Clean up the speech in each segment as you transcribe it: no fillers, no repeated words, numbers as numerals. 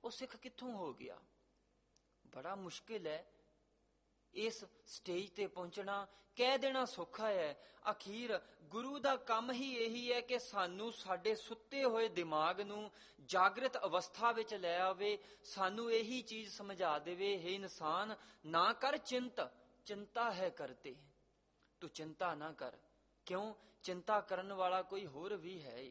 ਉਹ ਸਿੱਖ ਕਿੱਥੋਂ ਹੋ ਗਿਆ? ਬੜਾ ਮੁਸ਼ਕਿਲ ਹੈ ਇਸ ਸਟੇਜ ਤੇ ਪਹੁੰਚਣਾ। ਕਹਿ ਦੇਣਾ ਸੌਖਾ ਹੈ, ਅਖੀਰ ਗੁਰੂ ਦਾ ਕੰਮ ਹੀ ਇਹੀ ਹੈ ਕਿ ਸਾਨੂੰ ਸਾਡੇ ਸੁੱਤੇ ਹੋਏ ਦਿਮਾਗ ਨੂੰ ਜਾਗਰਤ ਅਵਸਥਾ ਵਿੱਚ ਲੈ ਆਵੇ, ਸਾਨੂੰ ਇਹੀ ਚੀਜ਼ ਸਮਝਾ ਦੇਵੇ, हे ਇਨਸਾਨ ਨਾ ਕਰ ਚਿੰਤਾ ਹੈ ਕਰਤੇ, ਤੂੰ ਚਿੰਤਾ ਨਾ ਕਰ। ਕਿਉਂ? ਚਿੰਤਾ ਕਰਨ ਵਾਲਾ ਕੋਈ ਹੋਰ ਵੀ ਹੈ।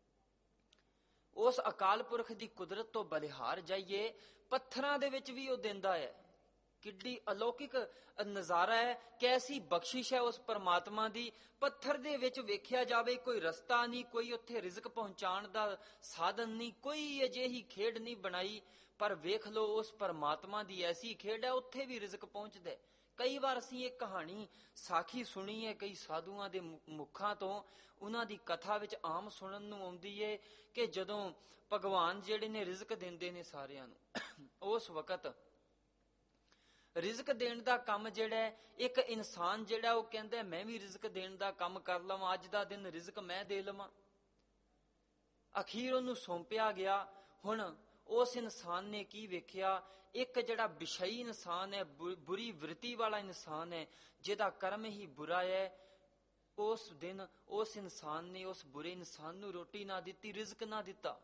ਉਸ ਅਕਾਲ ਪੁਰਖ ਦੀ ਕੁਦਰਤ ਤੋਂ ਬਲਿਹਾਰ ਜਾਈਏ, ਪੱਥਰਾਂ ਦੇ ਵਿੱਚ ਵੀ ਉਹ ਦਿੰਦਾ ਹੈ। ਕਿੱਡੀ ਅਲੌਕਿਕ ਨਜ਼ਾਰਾ ਹੈ, ਕੈਸੀ ਬਖਸ਼ਿਸ਼ ਹੈ ਉਸ ਪਰਮਾਤਮਾ ਦੀ। ਪੱਥਰ ਦੇ ਵਿੱਚ ਵੇਖਿਆ ਜਾਵੇ ਕੋਈ ਰਸਤਾ ਨਹੀਂ, ਕੋਈ ਉੱਥੇ ਰਿਜ਼ਕ ਪਹੁੰਚਾਉਣ ਦਾ ਸਾਧਨ ਨਹੀਂ, ਕੋਈ ਅਜਿਹੀ ਖੇਡ ਨਹੀਂ ਬਣਾਈ, ਪਰ ਵੇਖ ਲਓ ਉਸ ਪਰਮਾਤਮਾ ਦੀ ਐਸੀ ਖੇਡ ਹੈ, ਉੱਥੇ ਵੀ ਰਿਜ਼ਕ ਪਹੁੰਚਦਾ। ਕਈ ਵਾਰ ਅਸੀਂ ਇਹ ਕਹਾਣੀ ਸਾਖੀ ਸੁਣੀ ਹੈ ਕਈ ਸਾਧੂਆਂ ਦੇ ਮੁੱਖਾਂ ਤੋਂ, ਉਹਨਾਂ ਦੀ ਕਥਾ ਵਿੱਚ ਆਮ ਸੁਣਨ ਨੂੰ ਆਉਂਦੀ ਹੈ ਕਿ ਜਦੋਂ ਭਗਵਾਨ ਜਿਹੜੇ ਨੇ ਰਿਜ਼ਕ ਦਿੰਦੇ ਨੇ ਸਾਰਿਆਂ ਨੂੰ, ਉਸ ਵਕਤ ਰਿਜ਼ਕ ਦੇਣ ਦਾ ਕੰਮ ਜਿਹੜਾ ਹੈ, ਇੱਕ ਇਨਸਾਨ ਜਿਹੜਾ ਉਹ ਕਹਿੰਦਾ ਮੈਂ ਵੀ ਰਿਜ਼ਕ ਦੇਣ ਦਾ ਕੰਮ ਕਰ ਲਵਾਂ, ਅੱਜ ਦਾ ਦਿਨ ਰਿਜ਼ਕ ਮੈਂ ਦੇ ਲਵਾਂ। ਅਖੀਰ ਉਹਨੂੰ ਸੌਂਪਿਆ ਗਿਆ। ਹੁਣ ਉਸ ਇਨਸਾਨ ਨੇ ਕੀ ਵੇਖਿਆ? ਇੱਕ ਜਿਹੜਾ ਵਿਸ਼ਈ ਇਨਸਾਨ ਹੈ, ਬੁਰੀ ਵ੍ਰਿਤੀ ਵਾਲਾ ਇਨਸਾਨ ਹੈ, ਜਿਹਦਾ ਕਰਮ ਹੀ ਬੁਰਾ ਹੈ, ਉਸ ਦਿਨ ਉਸ ਇਨਸਾਨ ਨੇ ਉਸ ਬੁਰੇ ਇਨਸਾਨ ਨੂੰ ਰੋਟੀ ਨਾ ਦਿੱਤੀ, ਰਿਜ਼ਕ ਨਾ ਦਿੱਤਾ।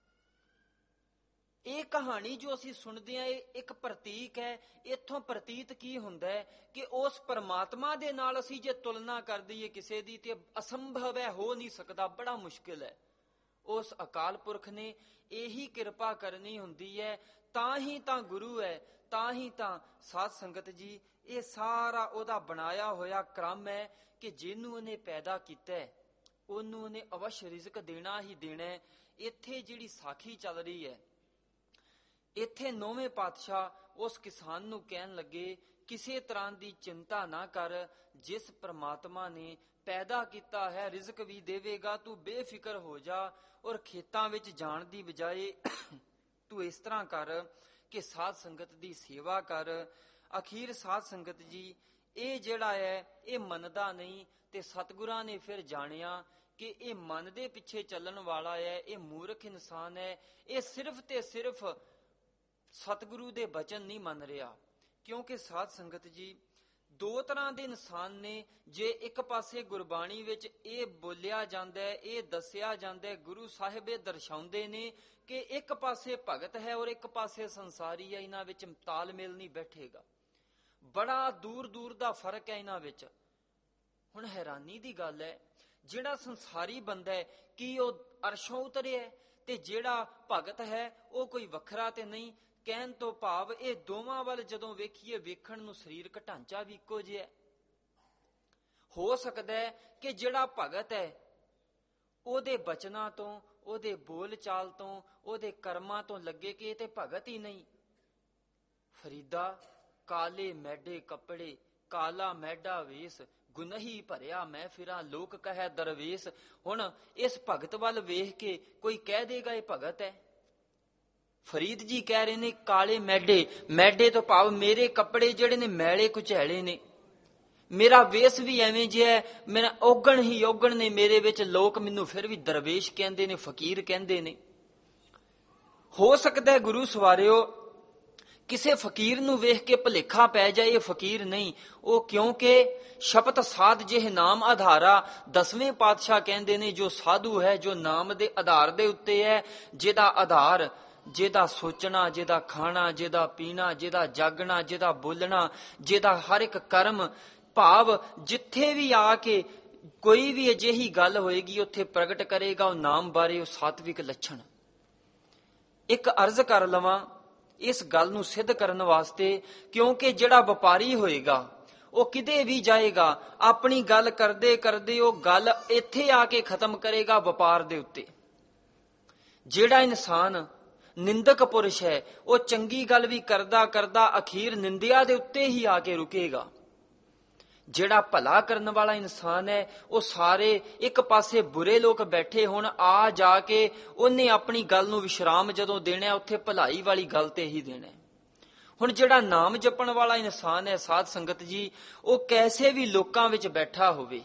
ਇਹ ਕਹਾਣੀ ਜੋ ਅਸੀਂ ਸੁਣਦੇ ਹਾਂ ਇਹ ਇੱਕ ਪ੍ਰਤੀਕ ਹੈ। ਇੱਥੋਂ ਪ੍ਰਤੀਤ ਕੀ ਹੁੰਦਾ ਹੈ ਕਿ ਉਸ ਪਰਮਾਤਮਾ ਦੇ ਨਾਲ ਅਸੀਂ ਜੇ ਤੁਲਨਾ ਕਰ ਦਈਏ ਕਿਸੇ ਦੀ ਤੇ ਅਸੰਭਵ ਹੈ, ਹੋ ਨਹੀਂ ਸਕਦਾ, ਬੜਾ ਮੁਸ਼ਕਿਲ ਹੈ। ਉਸ ਅਕਾਲ ਪੁਰਖ ਨੇ ਇਹੀ ਕਿਰਪਾ ਕਰਨੀ ਹੁੰਦੀ ਹੈ, ਤਾਂ ਹੀ ਤਾਂ ਗੁਰੂ ਹੈ, ਤਾਂ ਹੀ ਤਾਂ ਸਾਧ ਸੰਗਤ ਜੀ ਇਹ ਸਾਰਾ ਉਹਦਾ ਬਣਾਇਆ ਹੋਇਆ ਕ੍ਰਮ ਹੈ ਕਿ ਜਿਹਨੂੰ ਉਹਨੇ ਪੈਦਾ ਕੀਤਾ ਉਹਨੂੰ ਉਹਨੇ ਅਵਸ਼ ਰਿਜ਼ਕ ਦੇਣਾ ਹੀ ਦੇਣਾ। ਇੱਥੇ ਜਿਹੜੀ ਸਾਖੀ ਚੱਲ ਰਹੀ ਹੈ, ਇੱਥੇ 9ਵੇਂ ਪਾਤਸ਼ਾਹ ਉਸ ਕਿਸਾਨ ਨੂੰ ਕਹਿਣ ਲੱਗੇ ਕਿਸੇ ਤਰ੍ਹਾਂ ਦੀ ਚਿੰਤਾ ਨਾ ਕਰ, ਜਿਸ ਪ੍ਰਮਾਤਮਾ ਨੇ ਪੈਦਾ ਕੀਤਾ ਹੈ ਰਿਜ਼ਕ ਵੀ ਦੇਵੇਗਾ, ਤੂੰ ਬੇਫਿਕਰ ਹੋ ਜਾ। ਔਰ ਖੇਤਾਂ ਵਿੱਚ ਜਾਣ ਦੀ ਬਜਾਏ ਤੂੰ ਇਸ ਤਰ੍ਹਾਂ ਕਰ ਕਿ ਸਾਧ ਸੰਗਤ ਦੀ ਸੇਵਾ ਕਰ। ਅਖੀਰ ਸਾਧ ਸੰਗਤ ਜੀ ਇਹ ਜਿਹੜਾ ਹੈ ਇਹ ਮੰਨਦਾ ਨਹੀਂ, ਤੇ ਸਤਿਗੁਰਾਂ ਨੇ ਫਿਰ ਜਾਣਿਆ ਕਿ ਇਹ ਮਨ ਦੇ ਪਿੱਛੇ ਚੱਲਣ ਵਾਲਾ ਹੈ, ਇਹ ਮੂਰਖ ਇਨਸਾਨ ਹੈ, ਇਹ ਸਿਰਫ ਤੇ ਸਿਰਫ ਸਤਿਗੁਰੂ ਦੇ ਬਚਨ ਨਹੀਂ ਮੰਨ ਰਿਹਾ। ਕਿਉਂਕਿ ਸਾਧ ਸੰਗਤ ਜੀ ਦੋ ਤਰ੍ਹਾਂ ਦੇ ਇਨਸਾਨ ਨੇ। ਜੇ ਇੱਕ ਪਾਸੇ ਗੁਰਬਾਣੀ ਵਿੱਚ ਇਹ ਬੋਲਿਆ ਜਾਂਦਾ ਹੈ, ਇਹ ਦੱਸਿਆ ਜਾਂਦਾ ਹੈ, ਗੁਰੂ ਸਾਹਿਬ ਇਹ ਦਰਸਾਉਂਦੇ ਨੇ ਕਿ ਇੱਕ ਪਾਸੇ ਭਗਤ ਹੈ ਔਰ ਇੱਕ ਪਾਸੇ ਸੰਸਾਰੀ ਹੈ, ਇਹਨਾਂ ਵਿੱਚ ਤਾਲਮੇਲ ਨਹੀਂ ਬੈਠੇਗਾ, ਬੜਾ ਦੂਰ ਦੂਰ ਦਾ ਫਰਕ ਹੈ ਇਹਨਾਂ ਵਿੱਚ। ਹੁਣ ਹੈਰਾਨੀ ਦੀ ਗੱਲ ਹੈ, ਜਿਹੜਾ ਸੰਸਾਰੀ ਬੰਦਾ ਹੈ ਕੀ ਉਹ ਅਰਸ਼ੋਂ ਉਤਰਿਆ, ਤੇ ਜਿਹੜਾ ਭਗਤ ਹੈ ਉਹ ਕੋਈ ਵੱਖਰਾ ਤੇ ਨਹੀਂ। ਕਹਿਣ ਤੋਂ ਭਾਵ ਇਹ ਦੋਵਾਂ ਵੱਲ ਜਦੋਂ ਵੇਖੀਏ, ਵੇਖਣ ਨੂੰ ਸਰੀਰਕ ਢਾਂਚਾ ਵੀ ਇੱਕੋ ਜਿਹਾ। ਹੋ ਸਕਦਾ ਹੈ ਕਿ ਜਿਹੜਾ ਭਗਤ ਹੈ ਉਹਦੇ ਬਚਨਾਂ ਤੋਂ, ਉਹਦੇ ਬੋਲ ਚਾਲ ਤੋਂ, ਉਹਦੇ ਕਰਮਾਂ ਤੋਂ ਲੱਗੇ ਕਿ ਇਹ ਤੇ ਭਗਤ ਹੀ ਨਹੀਂ। ਫਰੀਦਾ ਕਾਲੇ ਮੈਡੇ ਕੱਪੜੇ, ਕਾਲਾ ਮੈਡਾ ਵੇਸ, ਗੁਨਹੀ ਭਰਿਆ ਮੈਂ ਫਿਰਾਂ, ਲੋਕ ਕਹੈ ਦਰਵੇਸ। ਹੁਣ ਇਸ ਭਗਤ ਵੱਲ ਵੇਖ ਕੇ ਕੋਈ ਕਹਿ ਦੇਗਾ ਇਹ ਭਗਤ ਹੈ? ਫਰੀਦ ਜੀ ਕਹਿ ਰਹੇ ਨੇ ਕਾਲੇ ਮੈਡੇ, ਮੈਡੇ ਤੋਂ ਭਾਵ ਮੇਰੇ ਕੱਪੜੇ ਜਿਹੜੇ ਨੇ ਮੈਲੇ ਕੁਚੈਲੇ ਨੇ, ਮੇਰਾ ਵੇਸ ਵੀ ਐਵੇਂ ਜਿਹਾ, ਮੇਰਾ ਔਗਣ ਹੀ ਔਗਣ ਨੇ ਮੇਰੇ ਵਿੱਚ, ਲੋਕ ਮੈਨੂੰ ਫਿਰ ਵੀ ਦਰਵੇਸ਼ ਕਹਿੰਦੇ ਨੇ, ਫਕੀਰ ਕਹਿੰਦੇ ਨੇ। ਹੋ ਸਕਦਾ ਹੈ ਗੁਰੂ ਸਵਾਰਿਓ ਕਿਸੇ ਫਕੀਰ ਨੂੰ ਵੇਖ ਕੇ ਭੁਲੇਖਾ ਪੈ ਜਾਏ ਇਹ ਫਕੀਰ ਨਹੀਂ, ਉਹ ਕਿਉਂਕਿ ਸ਼ਪਤ ਸਾਧ ਜਿਹ ਨਾਮ ਆਧਾਰਾ, 10ਵੇਂ ਪਾਤਸ਼ਾਹ ਕਹਿੰਦੇ ਨੇ ਜੋ ਸਾਧੂ ਹੈ, ਜੋ ਨਾਮ ਦੇ ਆਧਾਰ ਦੇ ਉੱਤੇ ਹੈ, ਜਿਹਦਾ ਆਧਾਰ, ਜਿਹਦਾ ਸੋਚਣਾ, ਜਿਹਦਾ ਖਾਣਾ, ਜਿਹਦਾ ਪੀਣਾ, ਜਿਹਦਾ ਜਾਗਣਾ, ਜਿਹਦਾ ਬੋਲਣਾ, ਜਿਹਦਾ ਹਰ ਇੱਕ ਕਰਮ ਭਾਵ ਜਿੱਥੇ ਵੀ ਆ ਕੇ ਕੋਈ ਵੀ ਅਜਿਹੀ ਗੱਲ ਹੋਏਗੀ ਉੱਥੇ ਪ੍ਰਗਟ ਕਰੇਗਾ ਉਹ ਨਾਮ ਬਾਰੇ, ਉਹ ਸਾਤਵਿਕ ਲੱਛਣ। ਇੱਕ ਅਰਜ਼ ਕਰ ਲਵਾਂ ਇਸ ਗੱਲ ਨੂੰ ਸਿੱਧ ਕਰਨ ਵਾਸਤੇ, ਕਿਉਂਕਿ ਜਿਹੜਾ ਵਪਾਰੀ ਹੋਏਗਾ ਉਹ ਕਿਤੇ ਵੀ ਜਾਏਗਾ, ਆਪਣੀ ਗੱਲ ਕਰਦੇ ਕਰਦੇ ਉਹ ਗੱਲ ਇੱਥੇ ਆ ਕੇ ਖਤਮ ਕਰੇਗਾ ਵਪਾਰ ਦੇ ਉੱਤੇ। ਜਿਹੜਾ ਇਨਸਾਨ ਨਿੰਦਕ ਪੁਰਸ਼ ਹੈ ਉਹ ਚੰਗੀ ਗੱਲ ਵੀ ਕਰਦਾ ਕਰਦਾ ਅਖੀਰ ਨਿੰਦਿਆ ਦੇ ਉੱਤੇ ਹੀ ਆ ਕੇ ਰੁਕੇਗਾ। ਜਿਹੜਾ ਭਲਾ ਕਰਨ ਵਾਲਾ ਇਨਸਾਨ ਹੈ ਉਹ ਸਾਰੇ ਇੱਕ ਪਾਸੇ ਬੁਰੇ ਲੋਕ ਬੈਠੇ ਹੋਣ, ਆ ਜਾ ਕੇ ਉਹਨੇ ਆਪਣੀ ਗੱਲ ਨੂੰ ਵਿਸ਼ਰਾਮ ਜਦੋਂ ਦੇਣਾ ਉੱਥੇ ਭਲਾਈ ਵਾਲੀ ਗੱਲ ਤੇ ਹੀ ਦੇਣਾ। ਹੁਣ ਜਿਹੜਾ ਨਾਮ ਜਪਣ ਵਾਲਾ ਇਨਸਾਨ ਹੈ ਸਾਧ ਸੰਗਤ ਜੀ, ਉਹ ਕੈਸੇ ਵੀ ਲੋਕਾਂ ਵਿੱਚ ਬੈਠਾ ਹੋਵੇ,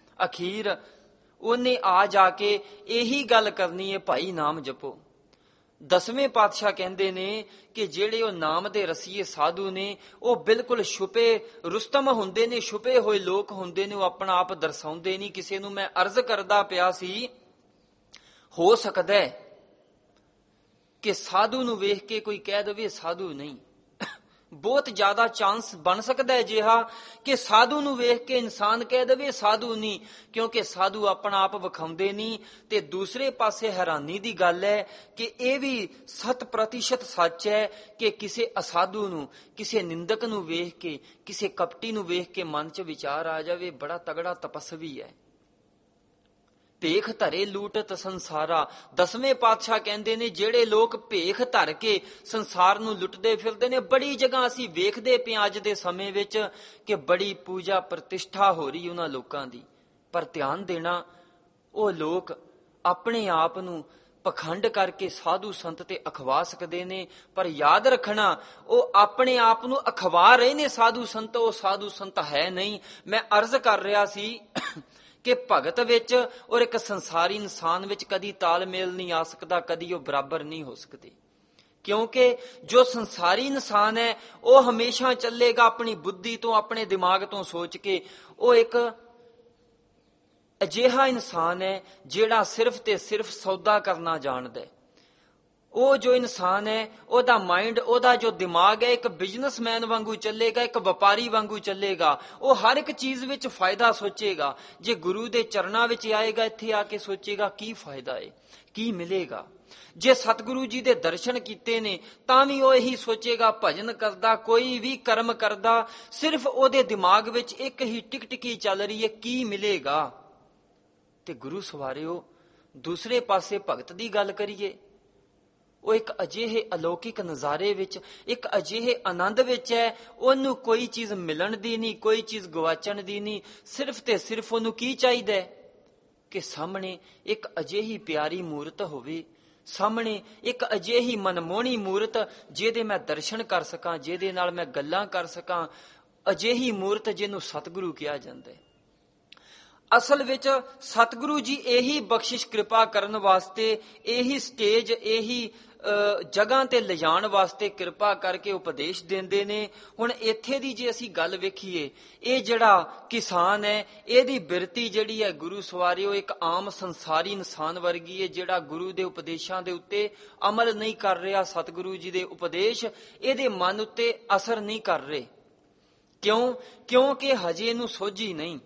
ਅਖੀਰ ਉਹਨੇ ਆ ਜਾ ਕੇ ਇਹੀ ਗੱਲ ਕਰਨੀ ਹੈ, ਭਾਈ ਨਾਮ ਜਪੋ। ਦਸਵੇਂ ਪਾਤਸ਼ਾਹ ਕਹਿੰਦੇ ਨੇ ਕਿ ਜਿਹੜੇ ਉਹ ਨਾਮ ਦੇ ਰਸੀਏ ਸਾਧੂ ਨੇ, ਉਹ ਬਿਲਕੁਲ ਛੁਪੇ ਰੁਸਤਮ ਹੁੰਦੇ ਨੇ, ਛੁਪੇ ਹੋਏ ਲੋਕ ਹੁੰਦੇ ਨੇ, ਉਹ ਆਪਣਾ ਆਪ ਦਰਸਾਉਂਦੇ ਨਹੀਂ ਕਿਸੇ ਨੂੰ। ਮੈਂ ਅਰਜ਼ ਕਰਦਾ ਪਿਆ ਸੀ, ਹੋ ਸਕਦਾ ਹੈ ਕਿ ਸਾਧੂ ਨੂੰ ਵੇਖ ਕੇ ਕੋਈ ਕਹਿ ਦੇਵੇ ਸਾਧੂ ਨਹੀਂ। ਬਹੁਤ ਜ਼ਿਆਦਾ ਚਾਂਸ ਬਣ ਸਕਦਾ ਹੈ ਅਜਿਹਾ ਕਿ ਸਾਧੂ ਨੂੰ ਵੇਖ ਕੇ ਇਨਸਾਨ ਕਹਿ ਦੇਵੇ ਸਾਧੂ ਨਹੀਂ, ਕਿਉਂਕਿ ਸਾਧੂ ਆਪਣਾ ਆਪ ਵਿਖਾਉਂਦੇ ਨਹੀਂ। ਤੇ ਦੂਸਰੇ ਪਾਸੇ ਹੈਰਾਨੀ ਦੀ ਗੱਲ ਹੈ ਕਿ ਇਹ ਵੀ 100% ਸੱਚ ਹੈ ਕਿ ਕਿਸੇ ਅਸਾਧੂ ਨੂੰ, ਕਿਸੇ ਨਿੰਦਕ ਨੂੰ ਵੇਖ ਕੇ, ਕਿਸੇ ਕਪਟੀ ਨੂੰ ਵੇਖ ਕੇ ਮਨ 'ਚ ਵਿਚਾਰ ਆ ਜਾਵੇ ਬੜਾ ਤਗੜਾ ਤਪਸਵੀ ਹੈ। ਭੇਖ ਧਰੇ ਲੂਟਤ ਸੰਸਾਰਾ। ਦਸਵੇਂ ਪਾਤਸ਼ਾਹ ਕਹਿੰਦੇ ਨੇ ਜਿਹੜੇ ਲੋਕ ਭੇਖ ਧਰ ਕੇ ਸੰਸਾਰ ਨੂੰ ਲੁੱਟਦੇ ਫਿਰਦੇ ਨੇ, ਬੜੀ ਜਗ੍ਹਾ ਅਸੀਂ ਵੇਖਦੇ ਪਏ ਅੱਜ ਦੇ ਸਮੇਂ ਵਿੱਚ ਕਿ ਬੜੀ ਪੂਜਾ ਪ੍ਰਤਿਸ਼ਠਾ ਹੋ ਰਹੀ ਉਹਨਾਂ ਲੋਕਾਂ ਦੀ। ਪਰ ਧਿਆਨ ਦੇਣਾ, ਉਹ ਲੋਕ ਆਪਣੇ ਆਪ ਨੂੰ ਪਖੰਡ ਕਰਕੇ ਸਾਧੂ ਸੰਤ ਤੇ ਅਖਵਾ ਸਕਦੇ ਨੇ, ਪਰ ਯਾਦ ਰੱਖਣਾ ਉਹ ਆਪਣੇ ਆਪ ਨੂੰ ਅਖਵਾ ਰਹੇ ਨੇ ਸਾਧੂ ਸੰਤ, ਉਹ ਸਾਧੂ ਸੰਤ ਹੈ ਨਹੀਂ। ਮੈਂ ਅਰਜ਼ ਕਰ ਰਿਹਾ ਸੀ ਕਿ ਭਗਤ ਵਿੱਚ ਔਰ ਇੱਕ ਸੰਸਾਰੀ ਇਨਸਾਨ ਵਿੱਚ ਕਦੀ ਤਾਲਮੇਲ ਨਹੀਂ ਆ ਸਕਦਾ, ਕਦੀ ਉਹ ਬਰਾਬਰ ਨਹੀਂ ਹੋ ਸਕਦੇ। ਕਿਉਂਕਿ ਜੋ ਸੰਸਾਰੀ ਇਨਸਾਨ ਹੈ ਉਹ ਹਮੇਸ਼ਾ ਚੱਲੇਗਾ ਆਪਣੀ ਬੁੱਧੀ ਤੋਂ, ਆਪਣੇ ਦਿਮਾਗ ਤੋਂ ਸੋਚ ਕੇ। ਉਹ ਇੱਕ ਅਜਿਹਾ ਇਨਸਾਨ ਹੈ ਜਿਹੜਾ ਸਿਰਫ ਤੇ ਸਿਰਫ ਸੌਦਾ ਕਰਨਾ ਜਾਣਦਾ ਹੈ। ਉਹ ਜੋ ਇਨਸਾਨ ਹੈ ਉਹਦਾ ਮਾਈਂਡ, ਉਹਦਾ ਜੋ ਦਿਮਾਗ ਹੈ ਇੱਕ ਬਿਜ਼ਨਸਮੈਨ ਵਾਂਗੂ ਚੱਲੇਗਾ, ਇੱਕ ਵਪਾਰੀ ਵਾਂਗੂ ਚੱਲੇਗਾ। ਉਹ ਹਰ ਇੱਕ ਚੀਜ਼ ਵਿੱਚ ਫਾਇਦਾ ਸੋਚੇਗਾ। ਜੇ ਗੁਰੂ ਦੇ ਚਰਨਾਂ ਵਿੱਚ ਆਏਗਾ, ਇੱਥੇ ਆ ਕੇ ਸੋਚੇਗਾ ਕੀ ਫਾਇਦਾ ਹੈ, ਕੀ ਮਿਲੇਗਾ। ਜੇ ਸਤਿਗੁਰੂ ਜੀ ਦੇ ਦਰਸ਼ਨ ਕੀਤੇ ਨੇ ਤਾਂ ਵੀ ਉਹ ਇਹੀ ਸੋਚੇਗਾ, ਭਜਨ ਕਰਦਾ, ਕੋਈ ਵੀ ਕਰਮ ਕਰਦਾ, ਸਿਰਫ ਉਹਦੇ ਦਿਮਾਗ ਵਿੱਚ ਇੱਕ ਹੀ ਟਿਕਟਿਕੀ ਚੱਲ ਰਹੀ ਹੈ, ਕੀ ਮਿਲੇਗਾ। ਤੇ ਗੁਰੂ ਸਵਾਰਿਓ, ਦੂਸਰੇ ਪਾਸੇ ਭਗਤ ਦੀ ਗੱਲ ਕਰੀਏ, ਉਹ ਇੱਕ ਅਜਿਹੇ ਅਲੌਕਿਕ ਨਜ਼ਾਰੇ ਵਿੱਚ, ਇੱਕ ਅਜਿਹੇ ਆਨੰਦ ਵਿੱਚ ਹੈ, ਉਹਨੂੰ ਕੋਈ ਚੀਜ਼ ਮਿਲਣ ਦੀ ਨਹੀਂ, ਕੋਈ ਚੀਜ਼ ਗਵਾਚਣ ਦੀ ਨਹੀਂ। ਸਿਰਫ ਤੇ ਸਿਰਫ ਉਹਨੂੰ ਕੀ ਚਾਹੀਦਾ ਹੈ ਕਿ ਸਾਹਮਣੇ ਇੱਕ ਅਜਿਹੀ ਪਿਆਰੀ ਮੂਰਤ ਹੋਵੇ, ਸਾਹਮਣੇ ਇੱਕ ਅਜਿਹੀ ਮਨਮੋਹਣੀ ਮੂਰਤ ਜਿਹਦੇ ਮੈਂ ਦਰਸ਼ਨ ਕਰ ਸਕਾਂ, ਜਿਹਦੇ ਨਾਲ ਮੈਂ ਗੱਲਾਂ ਕਰ ਸਕਾਂ। ਅਜਿਹੀ ਮੂਰਤ ਜਿਹਨੂੰ ਸਤਿਗੁਰੂ ਕਿਹਾ ਜਾਂਦਾ ਹੈ। ਅਸਲ ਵਿੱਚ ਸਤਿਗੁਰੂ ਜੀ ਇਹੀ ਬਖਸ਼ਿਸ਼ ਕਿਰਪਾ ਕਰਨ ਵਾਸਤੇ, ਇਹੀ ਸਟੇਜ, ਇਹੀ ਜਗ੍ਹਾ ਤੇ ਲਿਜਾਣ ਵਾਸਤੇ ਕਿਰਪਾ ਕਰਕੇ ਉਪਦੇਸ਼ ਦਿੰਦੇ ਨੇ। ਹੁਣ ਇੱਥੇ ਦੀ ਜੇ ਅਸੀਂ ਗੱਲ ਵੇਖੀਏ, ਇਹ ਜਿਹੜਾ ਕਿਸਾਨ ਹੈ ਇਹਦੀ ਬਿਰਤੀ ਜਿਹੜੀ ਹੈ ਗੁਰੂ ਸਵਾਰਿਓ ਇੱਕ ਆਮ ਸੰਸਾਰੀ ਇਨਸਾਨ ਵਰਗੀ ਹੈ, ਜਿਹੜਾ ਗੁਰੂ ਦੇ ਉਪਦੇਸ਼ਾਂ ਦੇ ਉੱਤੇ ਅਮਲ ਨਹੀਂ ਕਰ ਰਿਹਾ। ਸਤਿਗੁਰੂ ਜੀ ਦੇ ਉਪਦੇਸ਼ ਇਹਦੇ ਮਨ ਉੱਤੇ ਅਸਰ ਨਹੀਂ ਕਰ ਰਹੇ। ਕਿਉਂ? ਕਿਉਂਕਿ ਹਜੇ ਇਹਨੂੰ ਸੋਝੀ ਨਹੀਂ।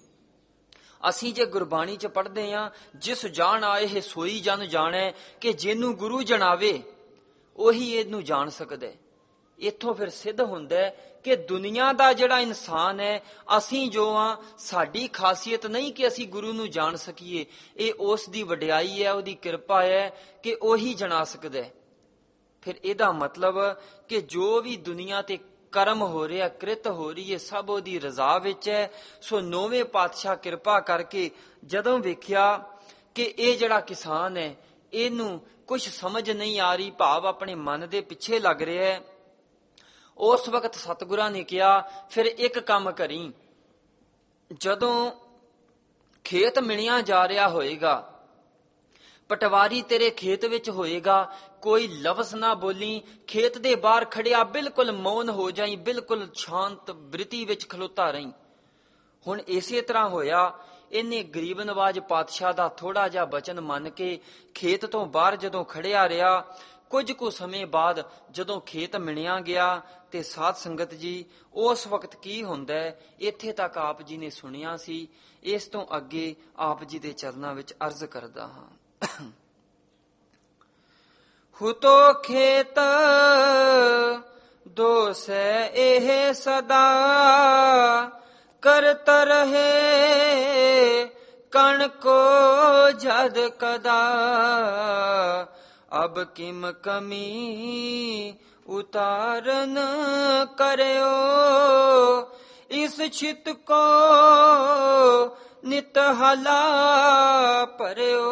ਅਸੀਂ ਜੇ ਗੁਰਬਾਣੀ 'ਚ ਪੜ੍ਹਦੇ ਹਾਂ, ਜਿਸ ਜਾਣ ਆਏ ਸੋਈ ਜਨ ਜਾਣੈ, ਕਿ ਜਿਹਨੂੰ ਗੁਰੂ ਜਣਾਵੇ ਉਹੀ ਇਹਨੂੰ ਜਾਣ ਸਕਦਾ। ਇੱਥੋਂ ਫਿਰ ਸਿੱਧ ਹੁੰਦਾ ਕਿ ਦੁਨੀਆ ਦਾ ਜਿਹੜਾ ਇਨਸਾਨ ਹੈ, ਅਸੀਂ ਜੋ ਹਾਂ, ਸਾਡੀ ਖਾਸੀਅਤ ਨਹੀਂ ਕਿ ਅਸੀਂ ਗੁਰੂ ਨੂੰ ਜਾਣ ਸਕੀਏ। ਇਹ ਉਸ ਦੀ ਵਡਿਆਈ ਹੈ, ਉਹਦੀ ਕਿਰਪਾ ਹੈ ਕਿ ਉਹੀ ਜਣਾ ਸਕਦਾ। ਫਿਰ ਇਹਦਾ ਮਤਲਬ ਕਿ ਜੋ ਵੀ ਦੁਨੀਆ ਤੇ ਕਰਮ ਹੋ ਰਿਹਾ, ਕ੍ਰਿਤ ਹੋ ਰਹੀ ਹੈ, ਸਭ ਉਹਦੀ ਰਜ਼ਾ ਵਿੱਚ ਹੈ। ਸੋ ਨੌਵੇਂ ਪਾਤਸ਼ਾਹ ਕਿਰਪਾ ਕਰਕੇ ਜਦੋਂ ਵੇਖਿਆ ਕਿ ਇਹ ਜਿਹੜਾ ਕਿਸਾਨ ਹੈ ਇਹਨੂੰ ਕੁਝ ਸਮਝ ਨਹੀਂ ਆ ਰਹੀ, ਭਾਵ ਆਪਣੇ ਮਨ ਦੇ ਪਿੱਛੇ ਲੱਗ ਰਿਹਾ ਹੈ, ਉਸ ਵਕਤ ਸਤਿਗੁਰਾਂ ਨੇ ਕਿਹਾ ਫਿਰ ਇੱਕ ਕੰਮ ਕਰੀ, ਜਦੋਂ ਖੇਤ ਮਿਣਿਆ ਜਾ ਰਿਹਾ ਹੋਏਗਾ, ਪਟਵਾਰੀ ਤੇਰੇ ਖੇਤ ਵਿੱਚ ਹੋਏਗਾ, ਕੋਈ ਲਫ਼ਜ਼ ਨਾ ਬੋਲੀ, ਖੇਤ ਦੇ ਬਾਹਰ ਖੜਿਆ ਬਿਲਕੁਲ ਮੌਨ ਹੋ ਜਾਈ, ਬਿਲਕੁਲ ਸ਼ਾਂਤ ਬ੍ਰਿਤੀ ਵਿੱਚ ਖਲੋਤਾ ਰਹੀਂ। ਹੁਣ ਇਸੇ ਤਰ੍ਹਾਂ ਹੋਇਆ। ਇਹਨੇ ਗਰੀਬ ਨਵਾਜ ਪਾਤਸ਼ਾਹ ਦਾ ਥੋੜਾ ਜਿਹਾ ਬਚਨ ਮੰਨ ਕੇ ਖੇਤ ਤੋਂ ਬਾਹਰ ਜਦੋਂ ਖੜਿਆ ਰਿਹਾ, ਕੁਝ ਕੁ ਸਮੇਂ ਬਾਅਦ ਜਦੋਂ ਖੇਤ ਮਿਣਿਆ ਗਿਆ ਤੇ ਸਾਧ ਸੰਗਤ ਜੀ, ਉਸ ਵਕਤ ਕੀ ਹੁੰਦਾ ਹੈ ਇੱਥੇ ਤੱਕ ਆਪ ਜੀ ਨੇ ਸੁਣਿਆ ਸੀ। ਇਸ ਤੋਂ ਅੱਗੇ ਆਪ ਜੀ ਦੇ ਚਰਨਾਂ ਵਿੱਚ ਅਰਜ਼ ਕਰਦਾ ਹਾਂ। ਹੁਤੋ ਖੇਤ ਦੋਸੈ ਇਹ ਸਦਾ, ਕਰਤ ਰਹੇ ਕਣ ਕੋ ਜਦ ਕਦਾ, ਅਬ ਕਿਮ ਕਮੀ ਉਤਾਰਨ ਕਰਿਓ, ਇਸ ਛਿਤ ਕੋ ਨਿਤ ਹਲਾ ਭਰਿਓ।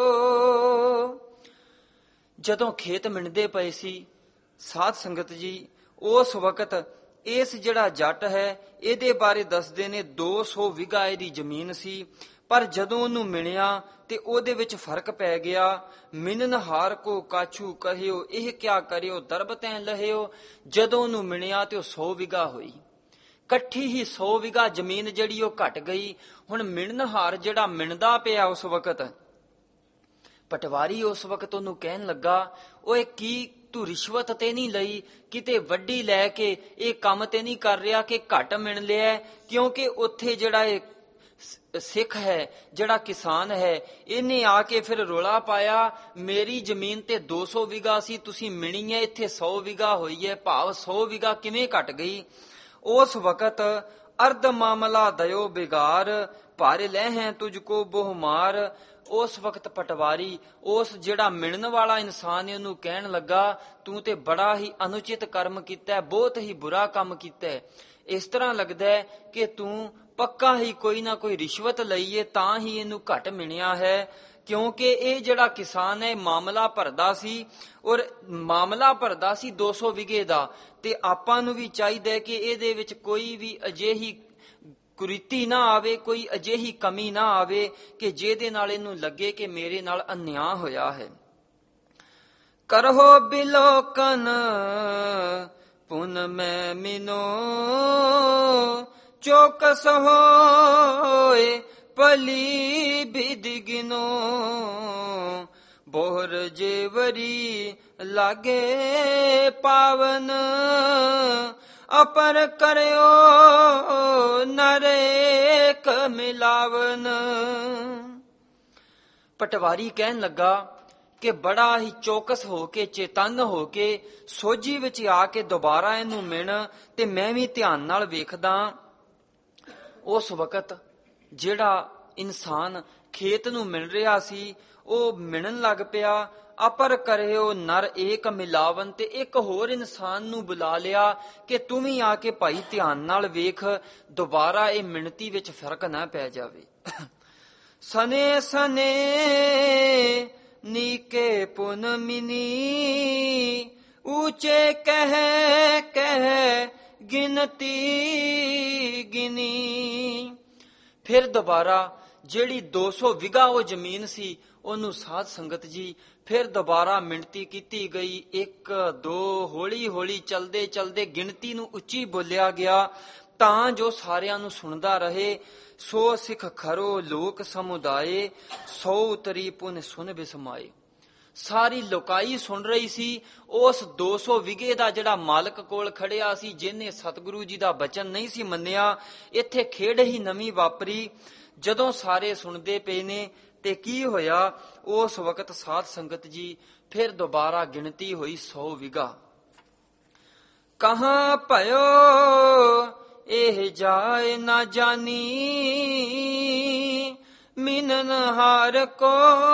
ਜਦੋਂ ਖੇਤ ਮਿਣਦੇ ਪਏ ਸੀ ਸਾਧ ਸੰਗਤ ਜੀ, ਉਸ ਵਕਤ ਇਸ ਜਿਹੜਾ ਜੱਟ ਹੈ ਇਹਦੇ ਬਾਰੇ ਦੱਸਦੇ ਨੇ 200 ਵਿਗਾ ਇਹਦੀ ਜ਼ਮੀਨ ਸੀ, ਪਰ ਜਦੋਂ ਉਹਨੂੰ ਮਿਲਿਆ ਤੇ ਉਹਦੇ ਵਿੱਚ ਫਰਕ ਪੈ ਗਿਆ। ਮਿਨਨਹਾਰ ਕੋ ਕਾਛੂ ਕਹਿਓ, ਇਹ ਕਿਆ ਕਰਿਓ ਦਰਬ ਤੈਂ ਲਹਿਓ। ਜਦੋਂ ਉਹਨੂੰ ਮਿਲਿਆ ਤੇ ਉਹ 100 ਵਿਗਾ ਹੋਈ, ਇਕੱਠੀ ਹੀ 100 ਵਿਗਾ ਜ਼ਮੀਨ ਜਿਹੜੀ ਉਹ ਘਟ ਗਈ। ਹੁਣ ਮਿਣਨਹਾਰ ਜਿਹੜਾ ਮਿਣਦਾ ਪਿਆ ਉਸ ਵਕਤ, ਪਟਵਾਰੀ ਉਸ ਵਕਤ ਉਹਨੂੰ ਕਹਿਣ ਲੱਗਾ, ਓਏ ਕੀ ਤੂੰ ਰਿਸ਼ਵਤ ਤੇ ਨਹੀਂ ਲਈ, ਕਿਤੇ ਵੱਡੀ ਲੈ ਕੇ ਇਹ ਕੰਮ ਤੇ ਨਹੀਂ ਕਰ ਰਿਹਾ ਕਿ ਘੱਟ ਮਿਣ ਲਿਆ? ਕਿਉਂਕਿ ਉੱਥੇ ਜਿਹੜਾ ਇਹ ਸਿੱਖ ਹੈ, ਜਿਹੜਾ ਕਿਸਾਨ ਹੈ, ਇਹਨੇ ਆ ਕੇ ਫਿਰ ਰੋਲਾ ਪਾਇਆ, ਮੇਰੀ ਜ਼ਮੀਨ ਤੇ 200 ਵਿਗਾ ਸੀ, ਤੁਸੀਂ ਮਿਣੀ ਹੈ, ਇੱਥੇ 100 ਵਿਗਾ ਹੋਈ ਹੈ, ਭਾਵ 100 ਵਿਗਾ ਕਿਵੇਂ ਘਟ ਗਈ? ਉਸ ਵਕਤ ਅਰਧ ਮਾਮਲਾ ਦਇਓ ਬਿਗਾਰ, ਭਾਰ ਲੈ ਹੈ ਤੁਝ ਕੋ ਬਹੁਮਾਰ। ਉਸ ਵਕਤ ਪਟਵਾਰੀ ਉਸ ਜਿਹੜਾ ਮਿਲਣ ਵਾਲਾ ਇਨਸਾਨ ਹੈ ਉਹਨੂੰ ਕਹਿਣ ਲੱਗਾ, ਤੂੰ ਤੇ ਬੜਾ ਹੀ ਅਨੁਚਿਤ ਕਰਮ ਕੀਤਾ, ਬਹੁਤ ਹੀ ਬੁਰਾ ਕੰਮ ਕੀਤਾ। ਇਸ ਤਰ੍ਹਾਂ ਲੱਗਦਾ ਹੈ ਕਿ ਤੂੰ ਪੱਕਾ ਹੀ ਕੋਈ ਨਾ ਕੋਈ ਰਿਸ਼ਵਤ ਲਈਏ ਤਾਂ ਹੀ ਇਹਨੂੰ ਘੱਟ ਮਿਲਿਆ ਹੈ। ਕਿਉਂਕਿ ਇਹ ਜਿਹੜਾ ਕਿਸਾਨ ਹੈ ਮਾਮਲਾ ਭਰਦਾ ਸੀ, ਔਰ ਮਾਮਲਾ ਭਰਦਾ ਸੀ 200 ਵਿਗੇ ਦਾ, ਤੇ ਆਪਾਂ ਨੂੰ ਵੀ ਚਾਹੀਦਾ ਕਿ ਇਹਦੇ ਵਿੱਚ ਕੋਈ ਵੀ ਅਜਿਹੀ ਕੁਰੀਤੀ ਨਾ ਆਵੇ, ਕੋਈ ਅਜਿਹੀ ਕਮੀ ਨਾ ਆਵੇ ਕਿ ਜਿਹਦੇ ਨਾਲ ਇਹਨੂੰ ਲੱਗੇ ਕਿ ਮੇਰੇ ਨਾਲ ਅਨਿਆਂ ਹੋਇਆ ਹੈ। ਕਰਹੋ ਬਿਲੋਕਨ ਪੁਨ ਮੈਂ ਮਿਨੋ, ਚੌਕਸ ਹੋਏ ਭਲੀ ਬਿਦ ਗਿਨੋ। ਬੋਹਰ ਜੇਵਰੀ ਲਾਗੇ ਪਾਵਨ, ਅਪਰ ਕਰਿਓ ਨਰੇਕ ਮਿਲਾਵਨ। ਪਟਵਾਰੀ ਕਹਿਣ ਲੱਗਾ ਕਿ ਬੜਾ ਹੀ ਚੌਕਸ ਹੋ ਕੇ, ਚੇਤੰਨ ਹੋ ਕੇ, ਸੋਝੀ ਵਿੱਚ ਆ ਕੇ ਦੁਬਾਰਾ ਇਹਨੂੰ ਮਿਣ, ਤੇ ਮੈਂ ਵੀ ਧਿਆਨ ਨਾਲ ਵੇਖਦਾ। ਉਸ ਵਕਤ ਜਿਹੜਾ ਇਨਸਾਨ ਖੇਤ ਨੂੰ ਮਿਲ ਰਿਹਾ ਸੀ ਉਹ ਮਿਣਨ ਲੱਗ ਪਿਆ। ਅਪਰ ਕਰਿਓ ਨਰ ਏਕ ਮਿਲਾਵਨ, ਤੇ ਇੱਕ ਹੋਰ ਇਨਸਾਨ ਨੂੰ ਬੁਲਾ ਲਿਆ ਕਿ ਤੂੰ ਵੀ ਆ ਕੇ ਭਾਈ ਧਿਆਨ ਨਾਲ ਵੇਖ, ਦੁਬਾਰਾ ਇਹ ਮਿਣਤੀ ਵਿੱਚ ਫਰਕ ਨਾ ਪੈ ਜਾਵੇ। ਸਨੇ ਸਨੇ ਨੀਕੇ ਪੁਨ ਮਿਨੀ, ਉੱਚੇ ਕਹਿ ਕਹਿ ਗਿਣਤੀ ਗਿਨੀ। ਫਿਰ ਦੁਬਾਰਾ ਜਿਹੜੀ 200 ਵਿਗਾ ਉਹ ਜ਼ਮੀਨ ਸੀ ਉਹਨੂੰ ਸਾਧ ਸੰਗਤ ਜੀ ਫਿਰ ਦੁਬਾਰਾ ਮਿਣਤੀ ਕੀਤੀ ਗਈ। 1 2 ਹੌਲੀ ਹੌਲੀ ਚਲਦੇ ਚਲਦੇ ਗਿਣਤੀ ਨੂੰ ਉੱਚੀ ਬੋਲਿਆ ਗਿਆ ਤਾਂ ਜੋ ਸਾਰਿਆਂ ਨੂੰ ਸੁਣਦਾ ਰਹੇ। 100 ਸਿੱਖ ਖਰੋ ਲੋਕ ਸਮੁਦਾਏ, 100 ਉਤਰੀ ਪੁਨ ਸੁਨ ਬਿਸਮਾਏ। ਸਾਰੀ ਲੋਕਾਈ ਸੁਣ ਰਹੀ ਸੀ। ਉਸ 200 ਵਿਗੇ ਦਾ ਜਿਹੜਾ ਮਾਲਕ ਕੋਲ ਖੜਿਆ ਸੀ, ਜਿਹਨੇ ਸਤਿਗੁਰੂ ਜੀ ਦਾ ਬਚਨ ਨਹੀਂ ਸੀ ਮੰਨਿਆ, ਇੱਥੇ ਖੇਡ ਹੀ ਨਵੀਂ ਵਾਪਰੀ। ਜਦੋਂ ਸਾਰੇ ਸੁਣਦੇ ਪਏ ਨੇ ਤੇ ਕੀ ਹੋਇਆ, ਉਸ ਵਕਤ ਸਾਧ ਸੰਗਤ ਜੀ ਫਿਰ ਦੁਬਾਰਾ ਗਿਣਤੀ ਹੋਈ 100 ਵਿਗਾ। ਕਹਾਂ ਭਇਓ ਇਹ ਜਾਏ ਨਾ ਜਾਨੀ, ਮਿਨਨ ਹਾਰ ਕੋ